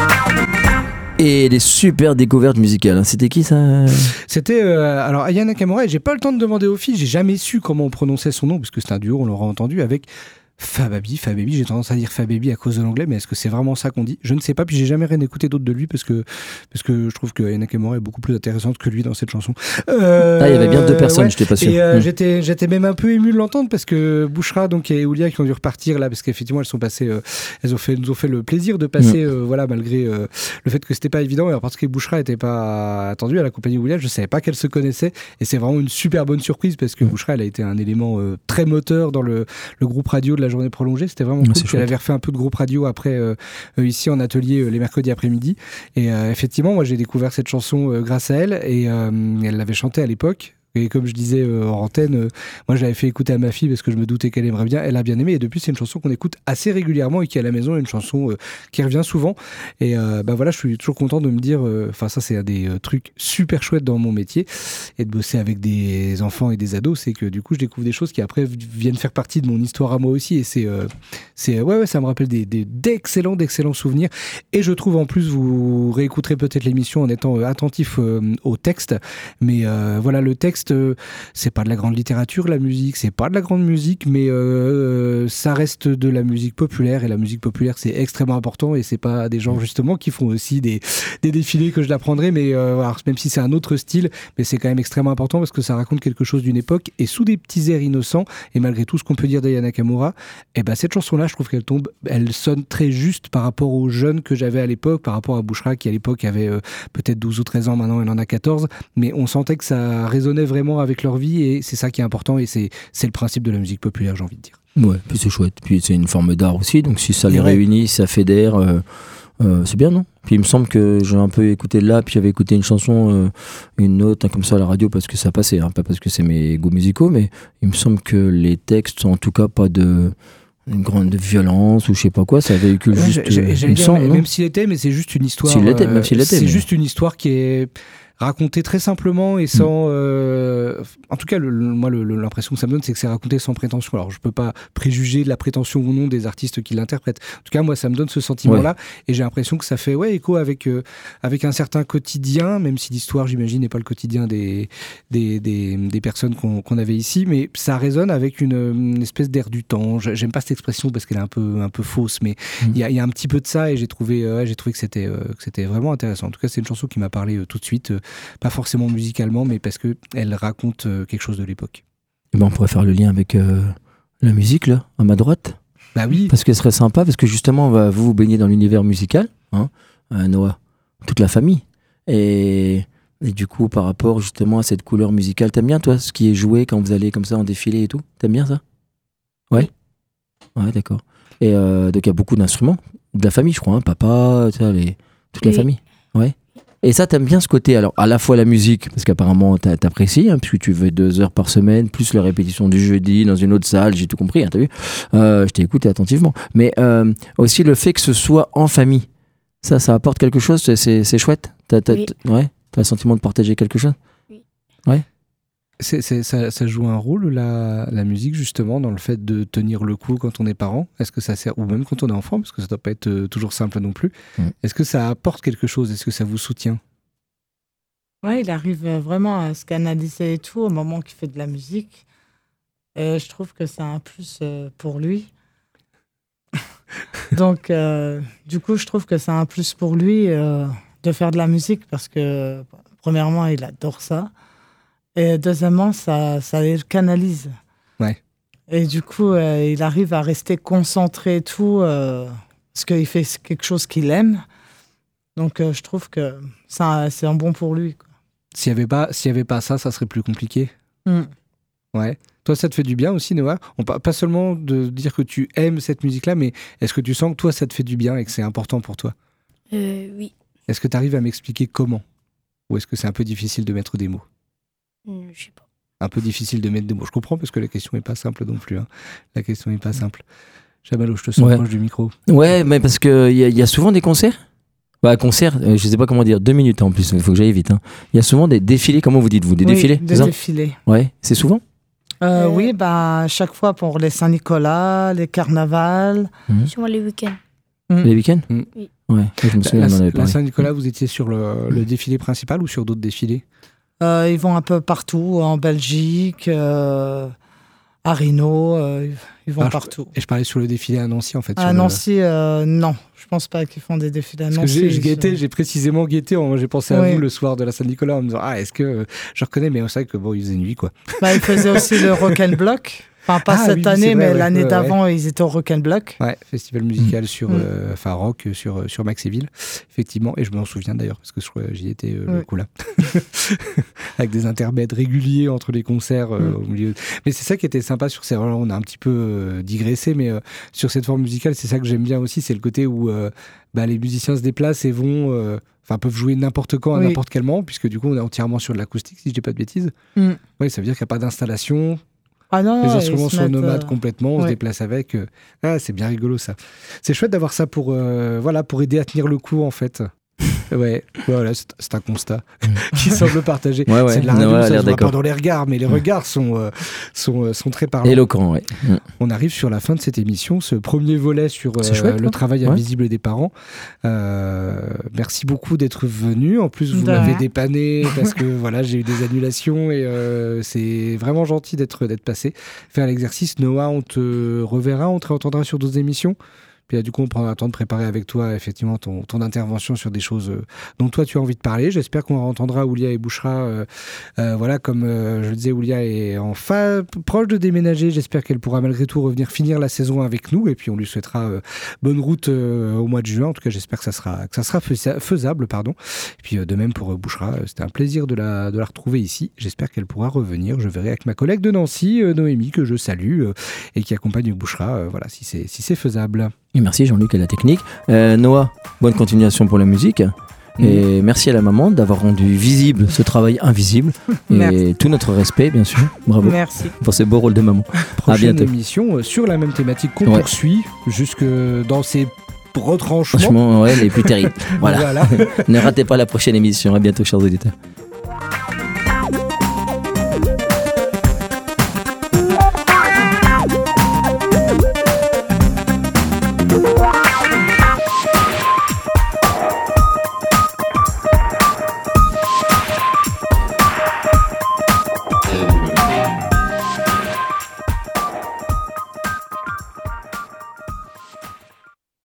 Et des super découvertes musicales. C'était qui ça? C'était euh, alors Aya Nakamura, et j'ai pas le temps de demander aux filles, j'ai jamais su comment on prononçait son nom, parce que c'est un duo, on l'aura entendu, avec Fababy, Fababy, j'ai tendance à dire Fababy à cause de l'anglais, mais est-ce que c'est vraiment ça qu'on dit? Je ne sais pas, puis j'ai jamais rien écouté d'autre de lui parce que, parce que je trouve que Aya Nakamura est beaucoup plus intéressante que lui dans cette chanson. Euh, ah, il y avait bien deux personnes, ouais. J'étais pas sûr. Et euh, mmh. j'étais, j'étais même un peu ému de l'entendre parce que Bouchra donc, et Oulia qui ont dû repartir là, parce qu'effectivement elles sont passées, euh, elles ont fait, nous ont fait le plaisir de passer, mmh. euh, voilà, malgré euh, le fait que c'était pas évident, et en particulier Bouchra n'était pas attendue à la compagnie Oulia, je savais pas qu'elles se connaissaient, et c'est vraiment une super bonne surprise parce que mmh. Bouchra elle a été un élément euh, très moteur dans le, le groupe radio de la journée prolongée, c'était vraiment cool. Elle avait refait un peu de groupe radio après euh, euh, ici en atelier euh, les mercredis après-midi, et euh, effectivement moi j'ai découvert cette chanson euh, grâce à elle, et euh, elle l'avait chantée à l'époque. Et comme je disais euh, en antenne, euh, moi je l'avais fait écouter à ma fille parce que je me doutais qu'elle aimerait bien. Elle a bien aimé, et depuis c'est une chanson qu'on écoute assez régulièrement et qui à la maison est une chanson euh, qui revient souvent. Et euh, bah voilà, je suis toujours content de me dire, enfin euh, ça c'est un des euh, trucs super chouettes dans mon métier, et de bosser avec des enfants et des ados, c'est que du coup je découvre des choses qui après viennent faire partie de mon histoire à moi aussi, et c'est, euh, c'est ouais ouais ça me rappelle des, des, d'excellents d'excellents souvenirs. Et je trouve en plus, vous réécouterez peut-être l'émission en étant euh, attentif euh, au texte, mais euh, voilà, le texte, c'est pas de la grande littérature, la musique, c'est pas de la grande musique, mais euh, ça reste de la musique populaire, et la musique populaire c'est extrêmement important, et c'est pas des gens justement qui font aussi des, des défilés que je l'apprendrai, mais euh, alors, même si c'est un autre style, mais c'est quand même extrêmement important parce que ça raconte quelque chose d'une époque, et sous des petits airs innocents, et malgré tout ce qu'on peut dire d'Aya Nakamura, et ben cette chanson là je trouve qu'elle tombe, elle sonne très juste par rapport aux jeunes que j'avais à l'époque, par rapport à Bouchra qui à l'époque avait euh, peut-être douze ou treize ans, maintenant elle en a quatorze, mais on sentait que ça résonnait vraiment avec leur vie, et c'est ça qui est important, et c'est, c'est le principe de la musique populaire, j'ai envie de dire. Ouais, puis c'est chouette, puis c'est une forme d'art aussi, donc si ça les ouais. réunit, ça fédère, euh, euh, c'est bien, non? Puis il me semble que j'ai un peu écouté là, puis j'avais écouté une chanson, euh, une autre, hein, comme ça à la radio, parce que ça passait, hein, pas parce que c'est mes goûts musicaux, mais il me semble que les textes sont en tout cas pas de... une grande violence ou je sais pas quoi, ça véhicule ouais, juste j'ai, j'ai une dire, sang, même, même s'il était, mais c'est juste une histoire. S'il l'était, même s'il l'était, c'est mais... juste une histoire qui est raconté très simplement et sans... Mmh. Euh, en tout cas, le, le, moi, le, l'impression que ça me donne, c'est que c'est raconté sans prétention. Alors, je peux pas préjuger de la prétention ou non des artistes qui l'interprètent. En tout cas, moi, ça me donne ce sentiment-là. Ouais. Et j'ai l'impression que ça fait ouais, écho avec, euh, avec un certain quotidien, même si l'histoire, j'imagine, n'est pas le quotidien des, des, des, des personnes qu'on, qu'on avait ici. Mais ça résonne avec une, une espèce d'air du temps. J'aime pas cette expression parce qu'elle est un peu, un peu fausse, mais il mmh. y, y a un petit peu de ça et j'ai trouvé, euh, j'ai trouvé que, c'était, euh, que c'était vraiment intéressant. En tout cas, c'est une chanson qui m'a parlé euh, tout de suite. Euh, pas forcément musicalement, mais parce qu'elle raconte euh, quelque chose de l'époque. Et ben on pourrait faire le lien avec euh, la musique, là, à ma droite. Bah oui. Parce que ce serait sympa, parce que justement, on va, vous vous baignez dans l'univers musical, hein, euh, Noah, toute la famille. Et, et du coup, par rapport justement à cette couleur musicale, t'aimes bien, toi, ce qui est joué quand vous allez comme ça en défilé et tout? T'aimes bien ça? Ouais. Ouais, d'accord. Et euh, donc, il y a beaucoup d'instruments de la famille, je crois, hein, papa, tu sais, les... toute oui. la famille. Ouais. Et ça, t'aimes bien ce côté, alors à la fois la musique, parce qu'apparemment t'apprécies, hein, puisque tu veux deux heures par semaine, plus la répétition du jeudi dans une autre salle, j'ai tout compris, hein, t'as vu, euh, je t'ai écouté attentivement. Mais euh, aussi le fait que ce soit en famille, ça, ça apporte quelque chose, c'est, c'est, c'est chouette. T'as, t'as, oui. Ouais, t'as le sentiment de partager quelque chose. Oui. Ouais. C'est, c'est, ça, ça joue un rôle, la, la musique, justement, dans le fait de tenir le coup quand on est parent. Est-ce que ça sert, ou même quand on est enfant, parce que ça ne doit pas être euh, toujours simple non plus. Mmh. Est-ce que ça apporte quelque chose? Est-ce que ça vous soutient? Ouais, il arrive vraiment à se canaliser et tout au moment qu'il fait de la musique. Et je trouve que c'est un plus euh, pour lui. Donc, euh, du coup, je trouve que c'est un plus pour lui euh, de faire de la musique parce que, premièrement, il adore ça. Et deuxièmement, ça, ça le canalise. Ouais. Et du coup, euh, il arrive à rester concentré et tout, euh, parce qu'il fait quelque chose qu'il aime. Donc, euh, je trouve que ça, c'est un bon pour lui, quoi. S'il n'y avait pas, s'il y avait pas ça, ça serait plus compliqué. Mm. Ouais. Toi, ça te fait du bien aussi, Noah? On parle pas seulement de dire que tu aimes cette musique-là, mais est-ce que tu sens que toi, ça te fait du bien et que c'est important pour toi? euh, Oui. Est-ce que tu arrives à m'expliquer comment? Ou est-ce que c'est un peu difficile de mettre des mots? Je sais pas. Un peu difficile de mettre des mots. Je comprends parce que la question n'est pas simple non plus. Hein. La question n'est pas simple. Chamalo, je te sens ouais. proche du micro. Ouais, mais parce qu'il y, y a souvent des concerts. Bah, concert, euh, je sais pas comment dire, deux minutes en plus, il faut que j'aille vite. Hein. Il y a souvent des défilés, comment vous dites-vous? Des oui, défilés? Des défilés. Ouais, c'est souvent euh, euh... Oui, bah, chaque fois pour les Saint-Nicolas, les carnavals. Mmh. Souvent les week-ends. Mmh. Les week-ends? mmh. Oui. Ouais, je me souviens, la, on en avait la Saint-Nicolas, vous étiez sur le, le défilé principal ou sur d'autres défilés? Euh, ils vont un peu partout, en Belgique, euh, à Rhino, euh, ils vont ah, partout. Je, et je parlais sur le défilé à Nancy, en fait. À sur Nancy, le... euh, non. Je pense pas qu'ils font des défilés à Nancy. Parce que j'ai, j'ai, guetté, j'ai précisément guetté, j'ai pensé à oui. vous le soir de la Saint-Nicolas en me disant, ah, est-ce que... Euh, je reconnais, mais c'est vrai que bon, il faisait nuit, quoi. Bah, ils faisaient aussi le Rock'n'Block. Enfin, pas ah, cette oui, année, vrai, mais ouais, l'année ouais, d'avant, ouais. ils étaient au Rock'n'Block. Ouais, festival musical sur, mmh. euh, enfin rock sur, sur Maxéville, effectivement. Et je m'en souviens d'ailleurs, parce que je crois que j'y étais euh, mmh. le coup là. Avec des intermèdes réguliers entre les concerts euh, mmh. au milieu. Mais c'est ça qui était sympa sur ces. Alors, on a un petit peu euh, digressé, mais euh, sur cette forme musicale, c'est ça que j'aime bien aussi, c'est le côté où euh, bah, les musiciens se déplacent et vont. Euh, Enfin, peuvent jouer n'importe quand, à oui. n'importe quel moment, puisque du coup, on est entièrement sur de l'acoustique, si je dis pas de bêtises. Mmh. Oui, ça veut dire qu'il n'y a pas d'installation. Ah non, les instruments sont nomades euh... complètement, on ouais. se déplace avec. Euh... Ah, c'est bien rigolo ça. C'est chouette d'avoir ça pour, euh, voilà, pour aider à tenir le coup en fait. Ouais, voilà, c'est, c'est un constat qui semble partagé. Ouais, ouais. C'est de la radio, ouais, ça se voit d'accord. pas dans les regards, mais les regards sont, euh, sont, euh, sont très parlants. Éloquents, ouais. On arrive sur la fin de cette émission, ce premier volet sur euh, chouette, le hein travail ouais. invisible des parents. Euh, merci beaucoup d'être venu. En plus, vous de m'avez dépanné parce que voilà, j'ai eu des annulations et euh, c'est vraiment gentil d'être, d'être passé. Faire l'exercice. Noah, on te reverra, on te réentendra sur d'autres émissions. Puis là, du coup, on prendra le temps de préparer avec toi, effectivement, ton, ton intervention sur des choses euh, dont toi, tu as envie de parler. J'espère qu'on entendra Oulia et Bouchra. Euh, euh, voilà, comme euh, je le disais, Oulia est en fa... proche de déménager. J'espère qu'elle pourra malgré tout revenir finir la saison avec nous. Et puis, on lui souhaitera euh, bonne route euh, au mois de juin. En tout cas, j'espère que ça sera, que ça sera faisable. Pardon. Et puis, euh, de même pour euh, Bouchra, euh, c'était un plaisir de la, de la retrouver ici. J'espère qu'elle pourra revenir. Je verrai avec ma collègue de Nancy, euh, Noémie, que je salue euh, et qui accompagne Bouchra. Euh, voilà, si c'est, si c'est faisable. Et merci Jean-Luc à la technique. Euh, Noah, bonne continuation pour la musique. Et merci à la maman d'avoir rendu visible ce travail invisible. Et tout notre respect, bien sûr. Bravo. Merci. Pour ce beau rôle de maman. Prochaine à bientôt. émission sur la même thématique qu'on ouais. poursuit jusque dans ces retranchements. Franchement, ouais, les plus terribles. Voilà. voilà. Ne ratez pas la prochaine émission. À bientôt, chers auditeurs.